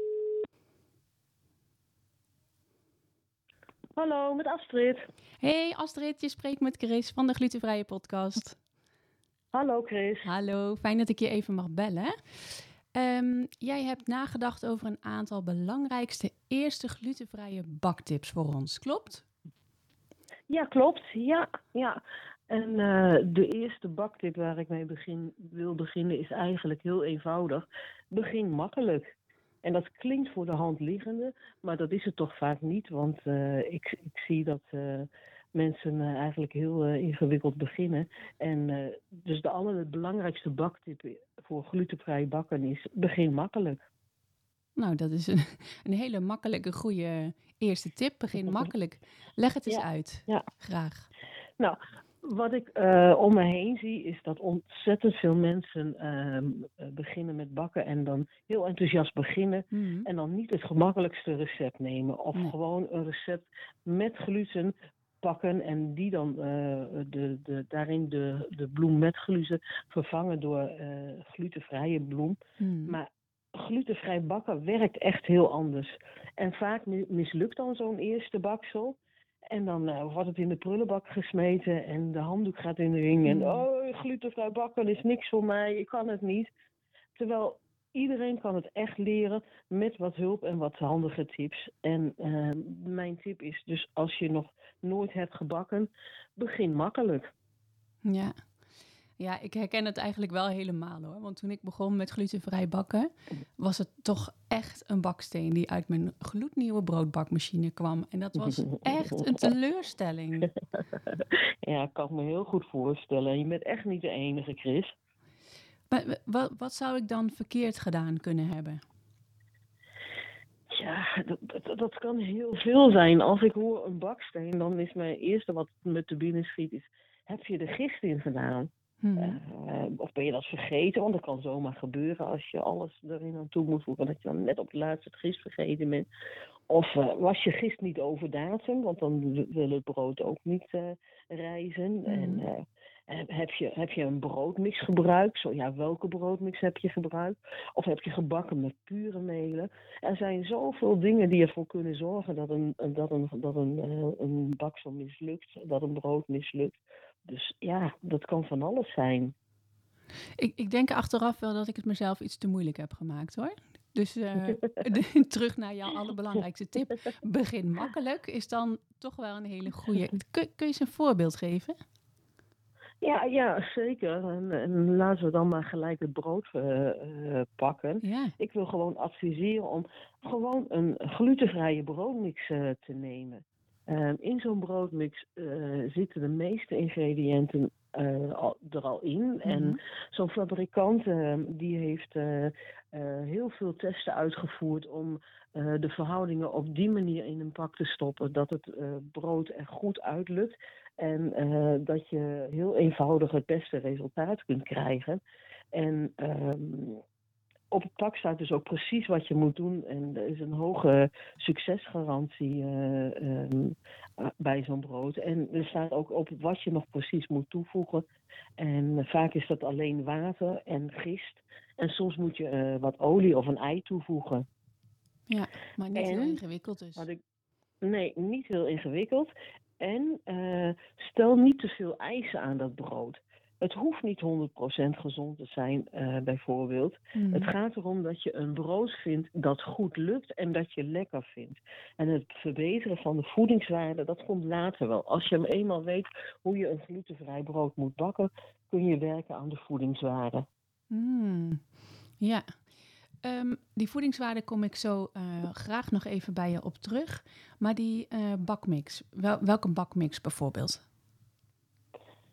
Hallo, met Astrid. Hey Astrid, je spreekt met Chris van de Glutenvrije Podcast. Hallo Chris. Hallo, fijn dat ik je even mag bellen. Um, jij hebt nagedacht over een aantal belangrijkste eerste glutenvrije baktips voor ons, klopt? Ja, klopt. Ja, ja. En uh, de eerste baktip waar ik mee begin, wil beginnen is eigenlijk heel eenvoudig. Begin makkelijk. En dat klinkt voor de hand liggende, maar dat is het toch vaak niet. Want uh, ik, ik zie dat uh, mensen uh, eigenlijk heel uh, ingewikkeld beginnen. En uh, dus de allerbelangrijkste baktip voor glutenvrij bakken is begin makkelijk. Nou, dat is een, een hele makkelijke, goede eerste tip. Begin makkelijk. Leg het eens ja, uit. Ja. Graag. Nou, wat ik uh, om me heen zie is dat ontzettend veel mensen uh, beginnen met bakken en dan heel enthousiast beginnen. Mm-hmm. En dan niet het gemakkelijkste recept nemen. Of nee. gewoon een recept met gluten pakken en die dan uh, de, de, daarin de, de bloem met gluten vervangen door uh, glutenvrije bloem. Mm. Maar glutenvrij bakken werkt echt heel anders. En vaak mislukt dan zo'n eerste baksel. En dan uh, wordt het in de prullenbak gesmeten en de handdoek gaat in de ring. En mm. oh, glutenvrij bakken is niks voor mij, ik kan het niet. Terwijl iedereen kan het echt leren met wat hulp en wat handige tips. En uh, mijn tip is dus als je nog nooit hebt gebakken, begin makkelijk. Ja. Ja, ik herken het eigenlijk wel helemaal hoor. Want toen ik begon met glutenvrij bakken, was het toch echt een baksteen die uit mijn gloednieuwe broodbakmachine kwam. En dat was echt een teleurstelling. Ja, ik kan het me heel goed voorstellen. Je bent echt niet de enige, Chris. Maar wat, wat zou ik dan verkeerd gedaan kunnen hebben? Ja, dat, dat, dat kan heel veel zijn. Als ik hoor een baksteen, dan is mijn eerste wat me te binnen schiet is, heb je de gist in gedaan? Hmm. Uh, of ben je dat vergeten? Want dat kan zomaar gebeuren als je alles erin aan toe moet voegen. Dat je dan net op het laatste het gist vergeten bent. Of uh, was je gist niet over datum? Want dan wil het brood ook niet uh, rijzen. Hmm. En uh, heb je, heb je een broodmix gebruikt? Zo, ja, welke broodmix heb je gebruikt? Of heb je gebakken met pure melen? Er zijn zoveel dingen die ervoor kunnen zorgen dat een, dat een, dat een, uh, een baksel mislukt. Dat een brood mislukt. Dus ja, dat kan van alles zijn. Ik, ik denk achteraf wel dat ik het mezelf iets te moeilijk heb gemaakt hoor. Dus uh, de, terug naar jouw allerbelangrijkste tip. Begin makkelijk is dan toch wel een hele goede. Kun, kun je eens een voorbeeld geven? Ja, ja, zeker. En, en laten we dan maar gelijk het brood uh, uh, pakken. Ja. Ik wil gewoon adviseren om gewoon een glutenvrije broodmix uh, te nemen. Uh, in zo'n broodmix uh, zitten de meeste ingrediënten uh, al, er al in. Mm-hmm. En zo'n fabrikant uh, die heeft uh, uh, heel veel testen uitgevoerd om uh, de verhoudingen op die manier in een pak te stoppen. Dat het uh, brood er goed uitlukt en uh, dat je heel eenvoudig het beste resultaat kunt krijgen. En um, op het pak staat dus ook precies wat je moet doen. En er is een hoge succesgarantie uh, um, uh, bij zo'n brood. En er staat ook op wat je nog precies moet toevoegen. En uh, vaak is dat alleen water en gist. En soms moet je uh, wat olie of een ei toevoegen. Ja, maar niet en, heel ingewikkeld dus. Wat ik, nee, niet heel ingewikkeld. En uh, stel niet te veel eisen aan dat brood. Het hoeft niet honderd procent gezond te zijn, uh, bijvoorbeeld. Mm. Het gaat erom dat je een brood vindt dat goed lukt en dat je lekker vindt. En het verbeteren van de voedingswaarde, dat komt later wel. Als je eenmaal weet hoe je een glutenvrij brood moet bakken, kun je werken aan de voedingswaarde. Mm. Ja, um, die voedingswaarde kom ik zo uh, graag nog even bij je op terug. Maar die uh, bakmix, wel, welke bakmix bijvoorbeeld?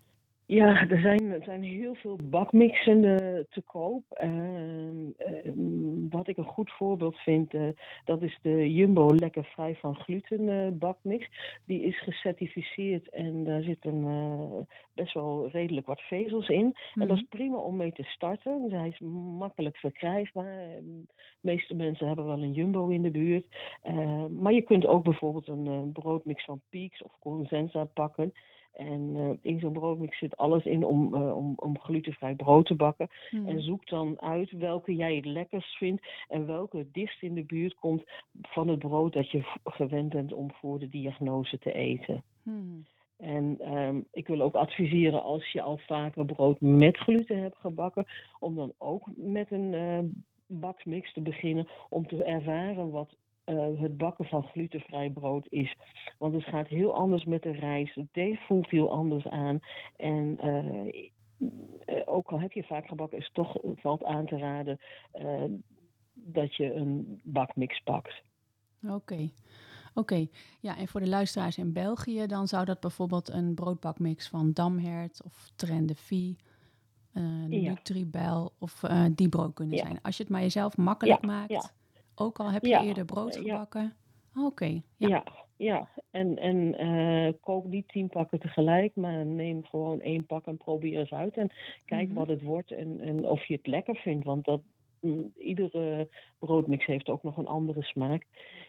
Ja, er zijn, er zijn heel veel bakmixen uh, te koop. Uh, uh, wat ik een goed voorbeeld vind, uh, dat is de Jumbo Lekker Vrij van Gluten uh, bakmix. Die is gecertificeerd en daar zitten uh, best wel redelijk wat vezels in. Mm-hmm. En dat is prima om mee te starten. Dus hij is makkelijk verkrijgbaar. De meeste mensen hebben wel een Jumbo in de buurt. Uh, maar je kunt ook bijvoorbeeld een uh, broodmix van Peaks of Consensa pakken. En uh, in zo'n broodmix zit alles in om, uh, om, om glutenvrij brood te bakken. Mm. En zoek dan uit welke jij het lekkerst vindt en welke het dichtst in de buurt komt van het brood dat je gewend bent om voor de diagnose te eten. Mm. En um, ik wil ook adviseren als je al vaker brood met gluten hebt gebakken, om dan ook met een uh, bakmix te beginnen om te ervaren wat Uh, het bakken van glutenvrij brood is. Want het gaat heel anders met de rijst. Het deeg voelt heel anders aan. En uh, uh, ook al heb je vaak gebakken, is het toch valt aan te raden uh, dat je een bakmix pakt. Oké. Okay. Oké, okay. Ja, en voor de luisteraars in België, dan zou dat bijvoorbeeld een broodbakmix van Damhert of Train de Vie, uh, ja. Nutribel of uh, die brood kunnen ja. zijn. Als je het maar jezelf makkelijk ja. maakt. Ja. Ook al heb je ja, eerder brood gebakken? Ja. Oké. Okay, ja. ja, ja. En, en uh, kook niet tien pakken tegelijk, maar neem gewoon één pak en probeer eens uit. En kijk mm-hmm. wat het wordt en, en of je het lekker vindt. Want dat, m, iedere broodmix heeft ook nog een andere smaak.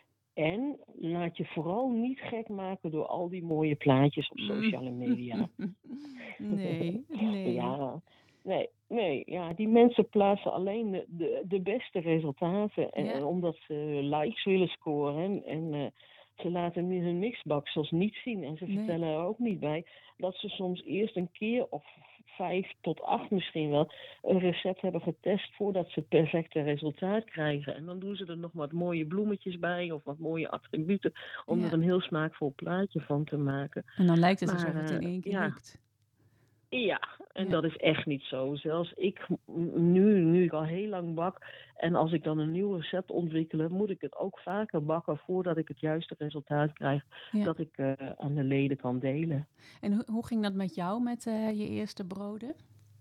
En laat je vooral niet gek maken door al die mooie plaatjes op sociale media. Nee, nee. Ja. Nee, nee, ja, die mensen plaatsen alleen de, de, de beste resultaten. En, ja. Omdat ze likes willen scoren. En uh, ze laten hun mixbaksels niet zien. En ze nee. vertellen er ook niet bij dat ze soms eerst een keer of vijf tot acht misschien wel een recept hebben getest voordat ze het perfecte resultaat krijgen. En dan doen ze er nog wat mooie bloemetjes bij of wat mooie attributen om ja. er een heel smaakvol plaatje van te maken. En dan lijkt het maar, alsof het in één keer ja. lukt. Ja, en ja. dat is echt niet zo. Zelfs ik, nu, nu ik al heel lang bak, en als ik dan een nieuw recept ontwikkelen, moet ik het ook vaker bakken voordat ik het juiste resultaat krijg, ja. dat ik uh, aan de leden kan delen. En ho- hoe ging dat met jou, met uh, je eerste broden?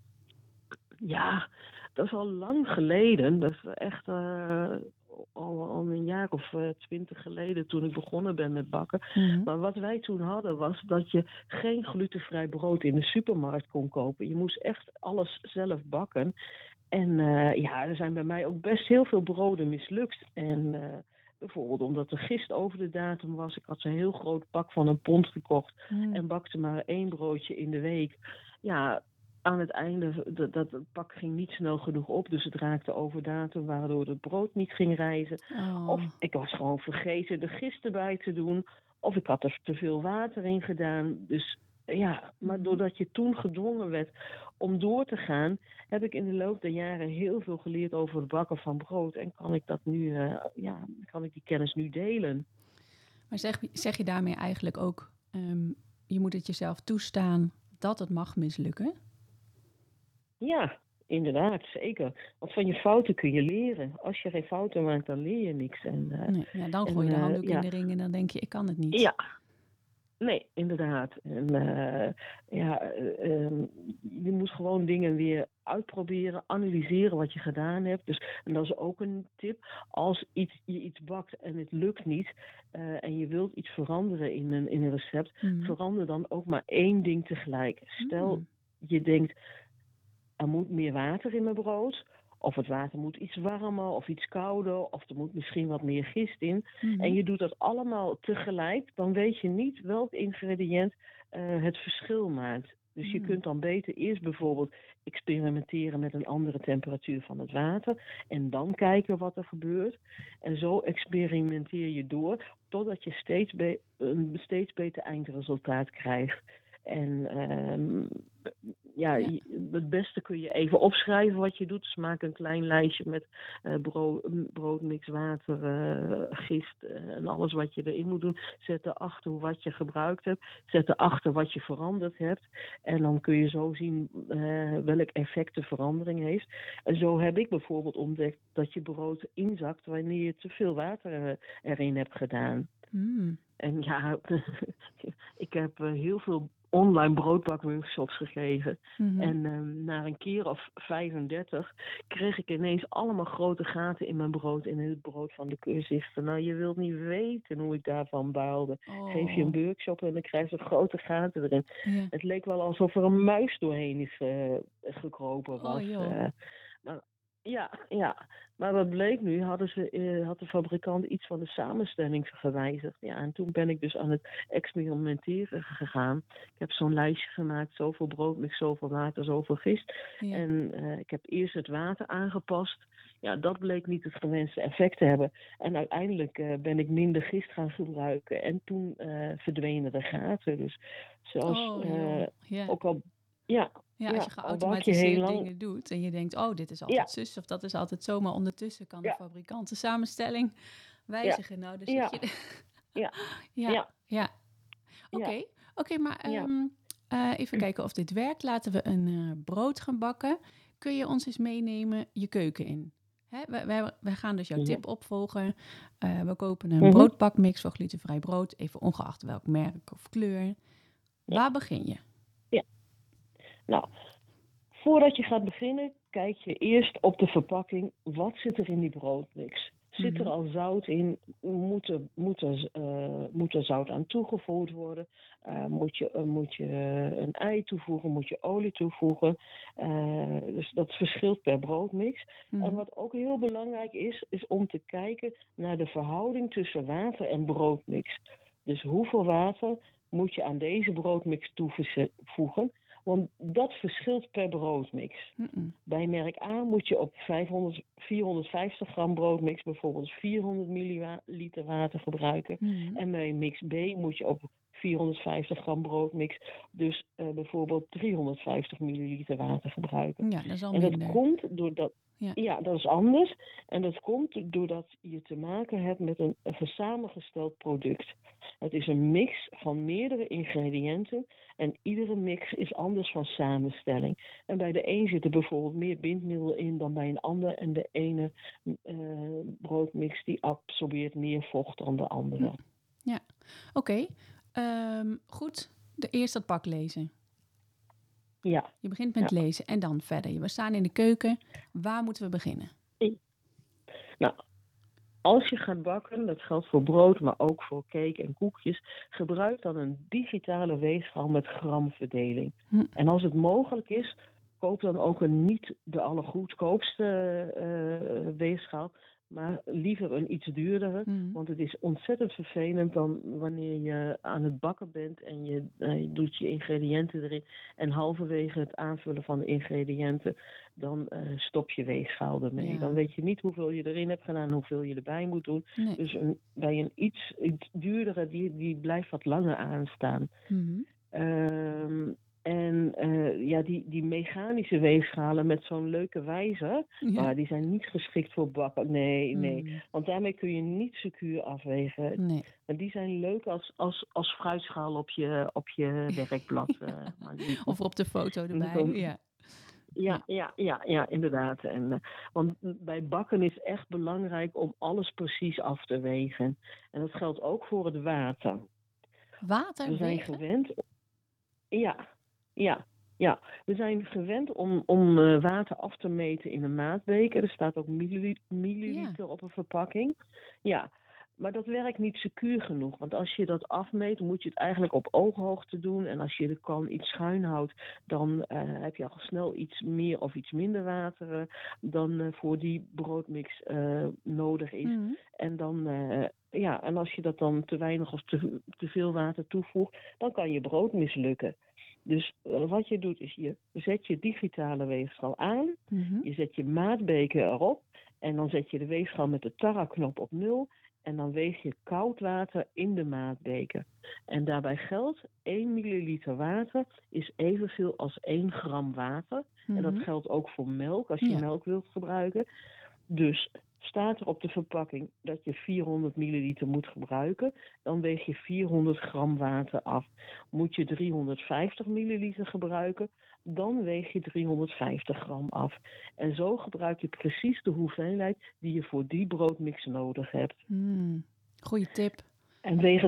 Ja, dat is al lang geleden. Dat is echt uh, al, al een jaar of uh, twintig geleden toen ik begonnen ben met bakken. Mm-hmm. Maar wat wij toen hadden was dat je geen glutenvrij brood in de supermarkt kon kopen. Je moest echt alles zelf bakken. En uh, ja, er zijn bij mij ook best heel veel broden mislukt. En uh, bijvoorbeeld omdat de gist over de datum was. Ik had zo'n heel groot pak van een pond gekocht mm. en bakte maar één broodje in de week. Ja, aan het einde, dat, dat het pak ging niet snel genoeg op, dus het raakte over datum, waardoor het brood niet ging rijzen. Oh. Of ik was gewoon vergeten de gist erbij te doen, of ik had er te veel water in gedaan. Dus ja, maar doordat je toen gedwongen werd om door te gaan, heb ik in de loop der jaren heel veel geleerd over het bakken van brood en kan ik dat nu, uh, ja, kan ik die kennis nu delen. Maar zeg, zeg je daarmee eigenlijk ook, um, je moet het jezelf toestaan dat het mag mislukken? Ja, inderdaad, zeker. Want van je fouten kun je leren. Als je geen fouten maakt, dan leer je niks. En, uh, nee, ja, dan gooi je en, de handdoek uh, in ja. de ring en dan denk je, ik kan het niet. Ja, nee, inderdaad. En uh, ja, uh, um, je moet gewoon dingen weer uitproberen, analyseren wat je gedaan hebt. Dus, en dat is ook een tip. Als iets, je iets bakt en het lukt niet uh, en je wilt iets veranderen in een, in een recept, mm. verander dan ook maar één ding tegelijk. Stel, mm. je denkt, er moet meer water in mijn brood. Of het water moet iets warmer of iets kouder. Of er moet misschien wat meer gist in. Mm-hmm. En je doet dat allemaal tegelijk. Dan weet je niet welk ingrediënt uh, het verschil maakt. Dus mm. je kunt dan beter eerst bijvoorbeeld experimenteren met een andere temperatuur van het water. En dan kijken wat er gebeurt. En zo experimenteer je door. Totdat je steeds, be- een steeds beter eindresultaat krijgt. En uh, ja, ja, het beste kun je even opschrijven wat je doet. Dus maak een klein lijstje met uh, brood, broodmix, water, uh, gist uh, en alles wat je erin moet doen. Zet erachter wat je gebruikt hebt. Zet erachter wat je veranderd hebt. En dan kun je zo zien uh, welk effect de verandering heeft. En zo heb ik bijvoorbeeld ontdekt dat je brood inzakt wanneer je te veel water erin hebt gedaan. Mm. en ja, ik heb uh, heel veel online broodbakworkshops gegeven. Mm-hmm. En um, na een keer of vijfendertig kreeg ik ineens allemaal grote gaten in mijn brood, in het brood van de cursisten. Nou, je wilt niet weten hoe ik daarvan baalde. Oh. Geef je een workshop en dan krijg je grote gaten erin. Yeah. Het leek wel alsof er een muis doorheen is uh, gekropen was. Oh, joh. Uh, maar, ja, ja, maar wat bleek nu, hadden ze, uh, had de fabrikant iets van de samenstelling gewijzigd. Ja, en toen ben ik dus aan het experimenteren gegaan. Ik heb zo'n lijstje gemaakt, zoveel broodmix, zoveel water, zoveel gist. Ja. En uh, ik heb eerst het water aangepast. Ja, dat bleek niet het gewenste effect te hebben. En uiteindelijk uh, ben ik minder gist gaan gebruiken. En toen uh, verdwenen de gaten. Dus zoals oh, uh, yeah. ook al... Ja, Ja, als je geautomatiseerd lang... dingen doet en je denkt, oh, dit is altijd ja. zus of dat is altijd zo, maar ondertussen kan de ja. fabrikant de samenstelling wijzigen. Ja. Nou, dus ja. dat je... ja. ja, ja. ja. Oké, okay. oké, okay, maar um, ja. uh, even kijken of dit werkt. Laten we een uh, brood gaan bakken. Kun je ons eens meenemen je keuken in? Hè, we, we, we gaan dus jouw ja. tip opvolgen. Uh, we kopen een mm-hmm. broodbakmix voor glutenvrij brood, even ongeacht welk merk of kleur. Ja. Waar begin je? Nou, voordat je gaat beginnen, kijk je eerst op de verpakking. Wat zit er in die broodmix? Zit mm-hmm. er al zout in? Moet er, moet er, uh, moet er zout aan toegevoegd worden? Uh, moet je, uh, moet je uh, een ei toevoegen? Moet je olie toevoegen? Uh, dus dat verschilt per broodmix. Mm-hmm. En wat ook heel belangrijk is, is om te kijken naar de verhouding tussen water en broodmix. Dus hoeveel water moet je aan deze broodmix toevoegen? Want dat verschilt per broodmix. Mm-mm. Bij merk A moet je op vijfhonderd, vierhonderdvijftig gram broodmix bijvoorbeeld vierhonderd milliliter water gebruiken. Mm-hmm. En bij mix B moet je op vierhonderdvijftig gram broodmix dus uh, bijvoorbeeld driehonderdvijftig milliliter water gebruiken. Ja, dat is al en minder. dat komt doordat... Ja. ja, dat is anders. En dat komt doordat je te maken hebt met een, een samengesteld product. Het is een mix van meerdere ingrediënten en iedere mix is anders van samenstelling. En bij de een zit er bijvoorbeeld meer bindmiddel in dan bij een ander. En de ene uh, broodmix die absorbeert meer vocht dan de andere. Ja, oké. Okay. Um, goed, de eerst dat pak lezen. Ja. Je begint met ja. lezen en dan verder. We staan in de keuken. Waar moeten we beginnen? Nou, als je gaat bakken, dat geldt voor brood, maar ook voor cake en koekjes, gebruik dan een digitale weegschaal met gramverdeling. Hm. En als het mogelijk is, koop dan ook een niet de allergoedkoopste uh, weegschaal, maar liever een iets duurdere. Mm. Want het is ontzettend vervelend dan wanneer je aan het bakken bent en je, uh, je doet je ingrediënten erin. En halverwege het aanvullen van de ingrediënten, dan uh, stop je weegschaal ermee. Ja. Dan weet je niet hoeveel je erin hebt gedaan en hoeveel je erbij moet doen. Nee. Dus een, bij een iets, iets duurdere, die, die blijft wat langer aanstaan. Mm-hmm. Um, En uh, ja, die, die mechanische weegschalen met zo'n leuke wijzer, ja. maar die zijn niet geschikt voor bakken. Nee, mm. nee. Want daarmee kun je niet secuur afwegen. Nee. Maar die zijn leuk als, als, als fruitschaal op je, op je werkblad. uh, maar die, of op de foto erbij, dan, ja. Ja, ja, ja, ja, inderdaad. En, uh, want bij bakken is echt belangrijk om alles precies af te wegen. En dat geldt ook voor het water. Water We zijn wegen? gewend... Ja. Ja, ja, we zijn gewend om, om uh, water af te meten in een maatbeker. Er staat ook milliliter, milliliter ja. op een verpakking. Ja, maar dat werkt niet secuur genoeg. Want als je dat afmeet, moet je het eigenlijk op ooghoogte doen. En als je de kan iets schuin houdt, dan uh, heb je al snel iets meer of iets minder water uh, dan uh, voor die broodmix uh, nodig is. Mm-hmm. En dan... Uh, ja, en als je dat dan te weinig of te, te veel water toevoegt, dan kan je brood mislukken. Dus wat je doet is je zet je digitale weegschaal aan, mm-hmm. je zet je maatbeker erop en dan zet je de weegschaal met de Tara-knop op nul en dan weeg je koud water in de maatbeker. En daarbij geldt, één milliliter water is evenveel als één gram water. Mm-hmm. En dat geldt ook voor melk, als je ja. melk wilt gebruiken. Dus staat er op de verpakking dat je vierhonderd milliliter moet gebruiken, dan weeg je vierhonderd gram water af. Moet je driehonderdvijftig milliliter gebruiken, dan weeg je driehonderdvijftig gram af. En zo gebruik je precies de hoeveelheid die je voor die broodmix nodig hebt. Mm, goeie tip. En weeg het,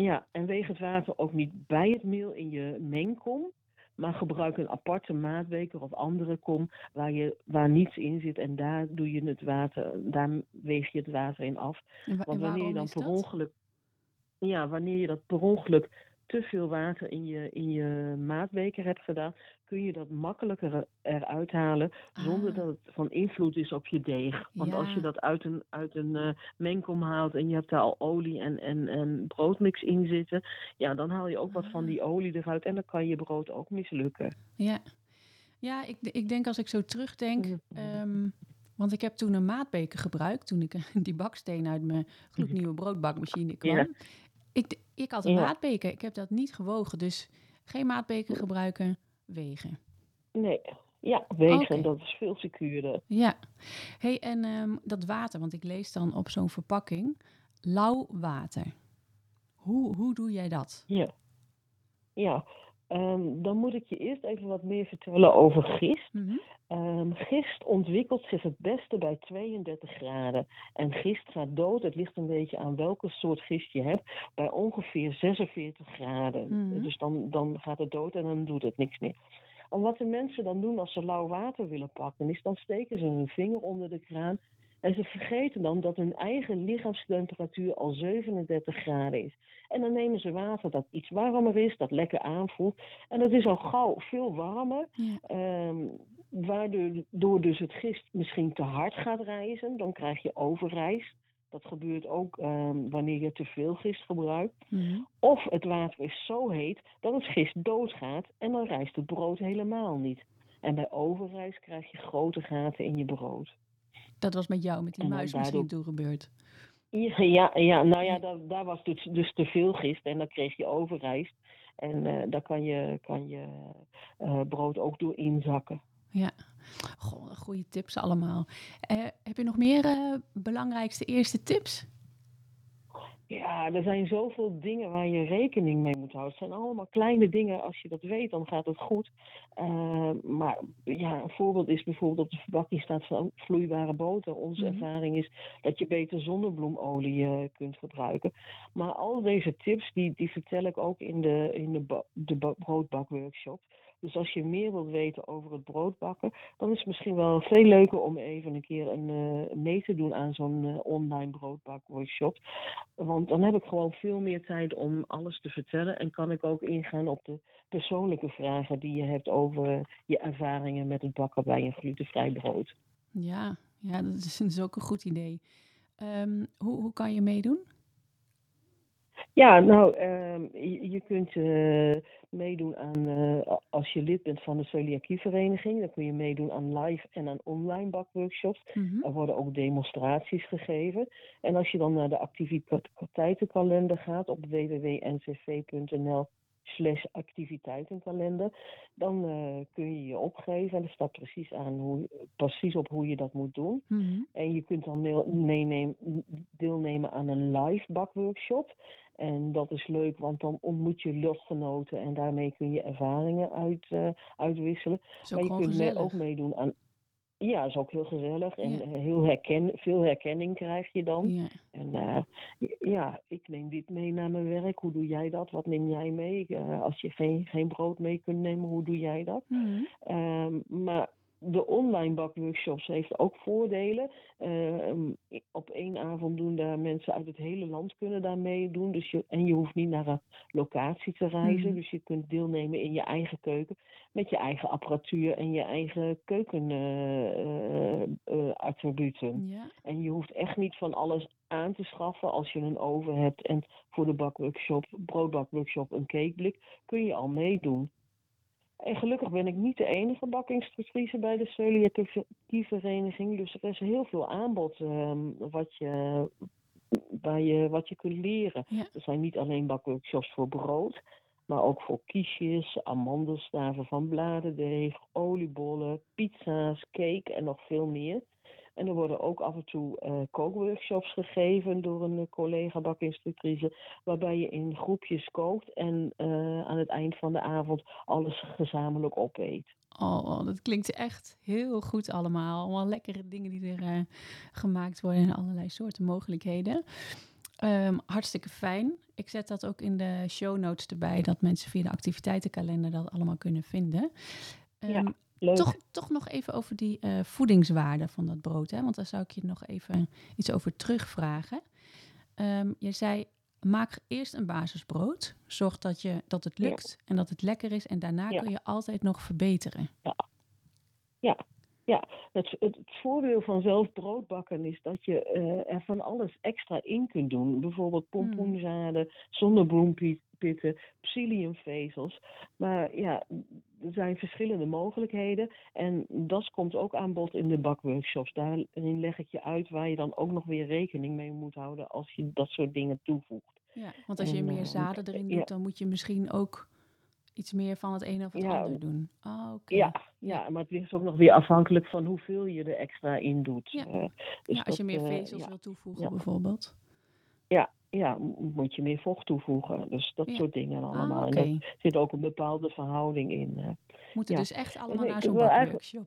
Ja, en weeg het water ook niet bij het meel in je mengkom, maar gebruik een aparte maatbeker of andere kom waar, je, waar niets in zit en daar doe je het water, daar weeg je het water in af. En, wa- en Want wanneer je waarom dan is per dat? ongeluk, ja, wanneer je dat per ongeluk te veel water in je, in je maatbeker hebt gedaan, kun je dat makkelijker er- eruit halen zonder Ah, dat het van invloed is op je deeg. Want als je ja. dat uit een, uit een eh, mengkom haalt en je hebt daar al olie en, en, en broodmix in zitten, ja, dan haal je ook wat van Ah, die olie eruit en dan kan je brood ook mislukken. ja. Ja, ik, ik denk als ik zo terugdenk, Mhm. ehm, want ik heb toen een maatbeker gebruikt toen ik die baksteen uit mijn gloednieuwe broodbakmachine Ja, kwam. Ik, ik had een ja, maatbeker, ik heb dat niet gewogen, dus geen maatbeker gebruiken, wegen. nee. Ja, Oké, wegen, dat is veel secuurder. ja. Hey, en ehm, dat water, want ik lees dan op zo'n verpakking, lauw water. Hoe, hoe doe jij dat? Ja. Ja, ehm, dan moet ik je eerst even wat meer vertellen over gist. Mhm. Ehm, gist ontwikkelt zich het beste bij tweeëndertig graden. En gist gaat dood, het ligt een beetje aan welke soort gist je hebt, bij ongeveer zesenveertig graden. Mhm. Dus dan, dan gaat het dood en dan doet het niks meer. En wat de mensen dan doen als ze lauw water willen pakken, is dan steken ze hun vinger onder de kraan. En ze vergeten dan dat hun eigen lichaamstemperatuur al zevenendertig graden is. En dan nemen ze water dat iets warmer is, dat lekker aanvoelt. En dat is al gauw veel warmer. Ja. ehm, waardoor dus het gist misschien te hard gaat rijzen. Dan krijg je overrijst. Dat gebeurt ook ehm, wanneer je te veel gist gebruikt. Mhm. Of het water is zo heet dat het gist doodgaat en dan rijst het brood helemaal niet. En bij overrijst krijg je grote gaten in je brood. Dat was met jou, met die En dan muis misschien daardoor... toen gebeurd. Ja, ja, ja nou ja, Ja. daar, daar was dus, dus te veel gist en dan kreeg je overrijst. En uh, daar kan je, kan je uh, brood ook door inzakken. Ja, goh, goede tips allemaal. Uh, heb je nog meer uh, belangrijkste eerste tips? Ja, er zijn zoveel dingen waar je rekening mee moet houden. Het zijn allemaal kleine dingen. Als je dat weet, dan gaat het goed. Uh, maar ja, een voorbeeld is bijvoorbeeld op de verpakking staat van vloeibare boter. Onze mm-hmm. ervaring is dat je beter zonnebloemolie uh, kunt gebruiken. Maar al deze tips, die, die vertel ik ook in de, in de, ba- de ba- broodbakworkshop. Dus als je meer wilt weten over het broodbakken, dan is het misschien wel veel leuker om even een keer een, uh, mee te doen aan zo'n uh, online broodbakworkshop. Want dan heb ik gewoon veel meer tijd om alles te vertellen en kan ik ook ingaan op de persoonlijke vragen die je hebt over uh, je ervaringen met het bakken bij een glutenvrij brood. Ja, ja, dat is, dat is ook een goed idee. Um, hoe, hoe kan je meedoen? Ja, nou, um, je, je kunt uh, meedoen aan, uh, als je lid bent van de celiakievereniging, dan kun je meedoen aan live en aan online bakworkshops. Mm-hmm. Er worden ook demonstraties gegeven. En als je dan naar de activiteitenkalender gaat op w w w punt n c v punt n l slash activiteitenkalender, dan uh, kun je je opgeven en er staat precies, aan hoe, precies op hoe je dat moet doen. Mm-hmm. En je kunt dan meenemen, deelnemen aan een live bakworkshop. En dat is leuk, want dan ontmoet je lotgenoten en daarmee kun je ervaringen uit, uh, uitwisselen. Maar je kunt gezellig. mee, ook meedoen aan... Ja, dat is ook heel gezellig en ja. heel herken, veel herkenning krijg je dan. Ja. En uh, ja, ik neem dit mee naar mijn werk. Hoe doe jij dat? Wat neem jij mee? Uh, als je geen, geen brood mee kunt nemen, hoe doe jij dat? Mm-hmm. Um, maar de online bakworkshops heeft ook voordelen. Uh, op één avond doen daar mensen uit het hele land kunnen daar meedoen. Dus je, en je hoeft niet naar een locatie te reizen. Mm-hmm. Dus je kunt deelnemen in je eigen keuken. Met je eigen apparatuur en je eigen keukenattributen. Uh, uh, uh, ja. En je hoeft echt niet van alles aan te schaffen. Als je een oven hebt en voor de bakworkshop, broodbakworkshop een cakeblik, kun je al meedoen. En gelukkig ben ik niet de enige bakinstructrice bij de celiakievereniging. Dus er is heel veel aanbod um, wat, je, waar je, wat je kunt leren. Ja. Er zijn niet alleen bakworkshops voor brood, maar ook voor kiesjes, amandelstaven van bladerdeeg, oliebollen, pizza's, cake en nog veel meer. En er worden ook af en toe uh, kookworkshops gegeven door een uh, collega bakinstructrice, waarbij je in groepjes kookt en uh, aan het eind van de avond alles gezamenlijk opeet. Oh, dat klinkt echt heel goed allemaal. Allemaal lekkere dingen die er uh, gemaakt worden en allerlei soorten mogelijkheden. Um, hartstikke fijn. Ik zet dat ook in de show notes erbij, dat mensen via de activiteitenkalender dat allemaal kunnen vinden. Um, ja, leuk. Toch, toch nog even over die uh, voedingswaarde van dat brood, hè? Want daar zou ik je nog even iets over terugvragen. Um, je zei, maak eerst een basisbrood. Zorg dat, je, dat het lukt ja. en dat het lekker is. En daarna ja. kun je altijd nog verbeteren. Ja, ja. ja. Het, het, het voordeel van zelf brood bakken is dat je uh, er van alles extra in kunt doen. Bijvoorbeeld pompoenzaden, mm. zonnebloempitten, psylliumvezels. Maar ja, er zijn verschillende mogelijkheden. En dat komt ook aan bod in de bakworkshops. Daarin leg ik je uit waar je dan ook nog weer rekening mee moet houden als je dat soort dingen toevoegt. Ja, want als je en, meer zaden erin doet, ja. dan moet je misschien ook iets meer van het een of het ja, ander doen. Oh, okay. ja, ja, maar het ligt ook nog weer afhankelijk van hoeveel je er extra in doet. Ja, uh, dus ja als dat, je meer vezels uh, ja. wil toevoegen ja. bijvoorbeeld. Ja, ja, moet je meer vocht toevoegen. Dus dat ja. soort dingen allemaal. Ah, okay. En er zit ook een bepaalde verhouding in. Uh, Moeten ja. dus echt allemaal naar zo'n bakworkshop.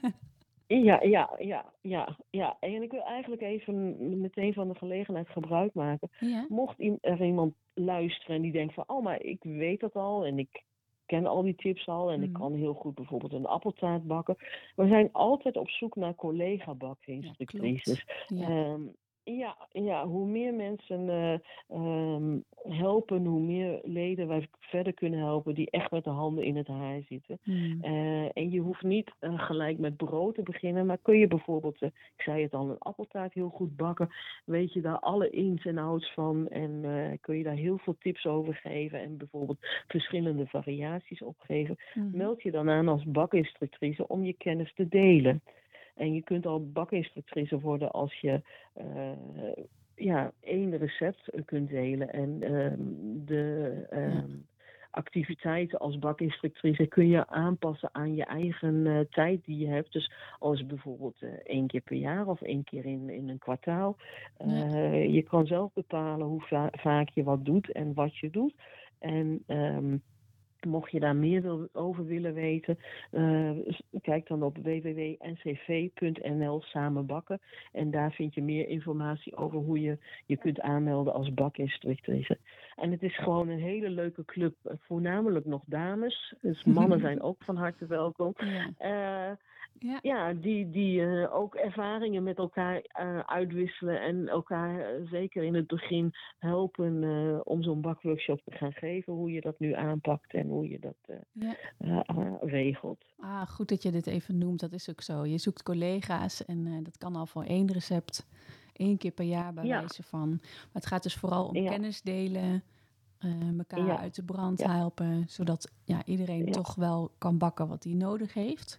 Ja, ja, ja, ja, ja. En ik wil eigenlijk even meteen van de gelegenheid gebruik maken. Ja. Mocht er iemand luisteren en die denkt van, oh, maar ik weet dat al en ik ken al die tips al en mm. ik kan heel goed bijvoorbeeld een appeltaart bakken. We zijn altijd op zoek naar collega-bakinstructrices. Ja, ja. Um, Ja, ja, hoe meer mensen uh, um, helpen, hoe meer leden wij verder kunnen helpen die echt met de handen in het haar zitten. Mm. Uh, en je hoeft niet uh, gelijk met brood te beginnen, maar kun je bijvoorbeeld, uh, ik zei het al, een appeltaart heel goed bakken. Weet je daar alle ins en outs van en uh, kun je daar heel veel tips over geven en bijvoorbeeld verschillende variaties opgeven. Mm. Meld je dan aan als bakinstructrice om je kennis te delen. En je kunt al bakinstructrice worden als je uh, ja, één recept kunt delen. En um, de um, ja. activiteiten als bakinstructrice kun je aanpassen aan je eigen uh, tijd die je hebt. Dus als bijvoorbeeld uh, één keer per jaar of één keer in, in een kwartaal. Uh, ja. Je kan zelf bepalen hoe va- vaak je wat doet en wat je doet. En um, mocht je daar meer wil, over willen weten, uh, kijk dan op w w w punt n c v punt n l samenbakken. En daar vind je meer informatie over hoe je je kunt aanmelden als bakinstructrice. En het is gewoon een hele leuke club, voornamelijk nog dames. Dus mannen zijn ook van harte welkom. Ja. Uh, Ja, ja die, die uh, ook ervaringen met elkaar uh, uitwisselen en elkaar uh, zeker in het begin helpen uh, om zo'n bakworkshop te gaan geven. Hoe je dat nu aanpakt en hoe je dat uh, ja. uh, uh, regelt. Ah, goed dat je dit even noemt, dat is ook zo. Je zoekt collega's en uh, dat kan al voor één recept, één keer per jaar bij ja. wijze van. Maar het gaat dus vooral om ja. kennis delen, uh, elkaar ja. uit de brand ja. helpen, zodat ja, iedereen ja. toch wel kan bakken wat hij nodig heeft.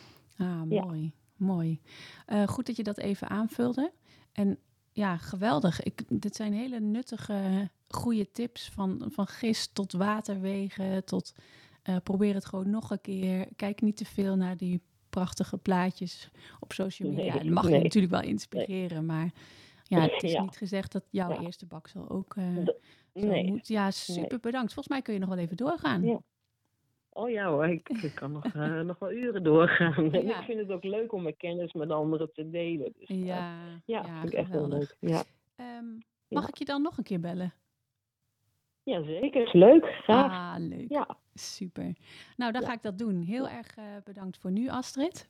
Ah, mooi, ja. mooi. Uh, goed dat je dat even aanvulde. En ja, geweldig. Ik, dit zijn hele nuttige, goede tips van, van gist tot waterwegen, tot uh, probeer het gewoon nog een keer. Kijk niet te veel naar die prachtige plaatjes op social media. Nee, dat mag nee. je natuurlijk wel inspireren, nee. maar ja, het is ja. niet gezegd dat jouw ja. eerste baksel ook uh, nee. zo moet. Ja, super nee. bedankt. Volgens mij kun je nog wel even doorgaan. Ja. Oh ja hoor, ik, ik kan nog, uh, nog wel uren doorgaan. Ja. En ik vind het ook leuk om mijn kennis met anderen te delen. Dus, uh, ja, ja, ja, vind ik echt wel leuk. Ja. Um, mag ja. ik je dan nog een keer bellen? Ja, zeker. Is leuk. Graag. Ah, leuk. Ja. Super. Nou, dan ja. ga ik dat doen. Heel ja. erg uh, bedankt voor nu, Astrid.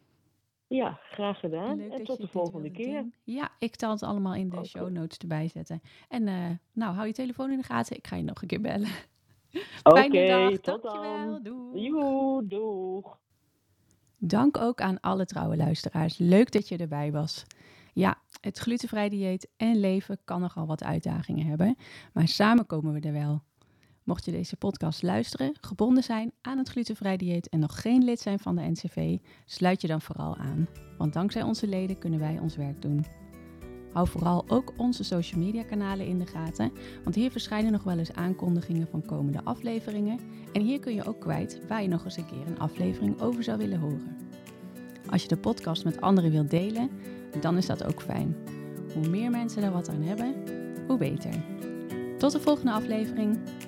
Ja, graag gedaan. Leuk en tot de volgende keer. Doen. Ja, ik zal het allemaal in de okay. show notes erbij zetten. En uh, nou, hou je telefoon in de gaten. Ik ga je nog een keer bellen. Oké, okay, tot dan. Doeg. Joe, doeg. Dank ook aan alle trouwe luisteraars. Leuk dat je erbij was. Ja, het glutenvrij dieet en leven kan nogal wat uitdagingen hebben, maar samen komen we er wel. Mocht je deze podcast luisteren, gebonden zijn aan het glutenvrij dieet en nog geen lid zijn van de N C V, sluit je dan vooral aan. Want dankzij onze leden kunnen wij ons werk doen. Hou vooral ook onze social media kanalen in de gaten, want hier verschijnen nog wel eens aankondigingen van komende afleveringen. En hier kun je ook kwijt waar je nog eens een keer een aflevering over zou willen horen. Als je de podcast met anderen wilt delen, dan is dat ook fijn. Hoe meer mensen er wat aan hebben, hoe beter. Tot de volgende aflevering.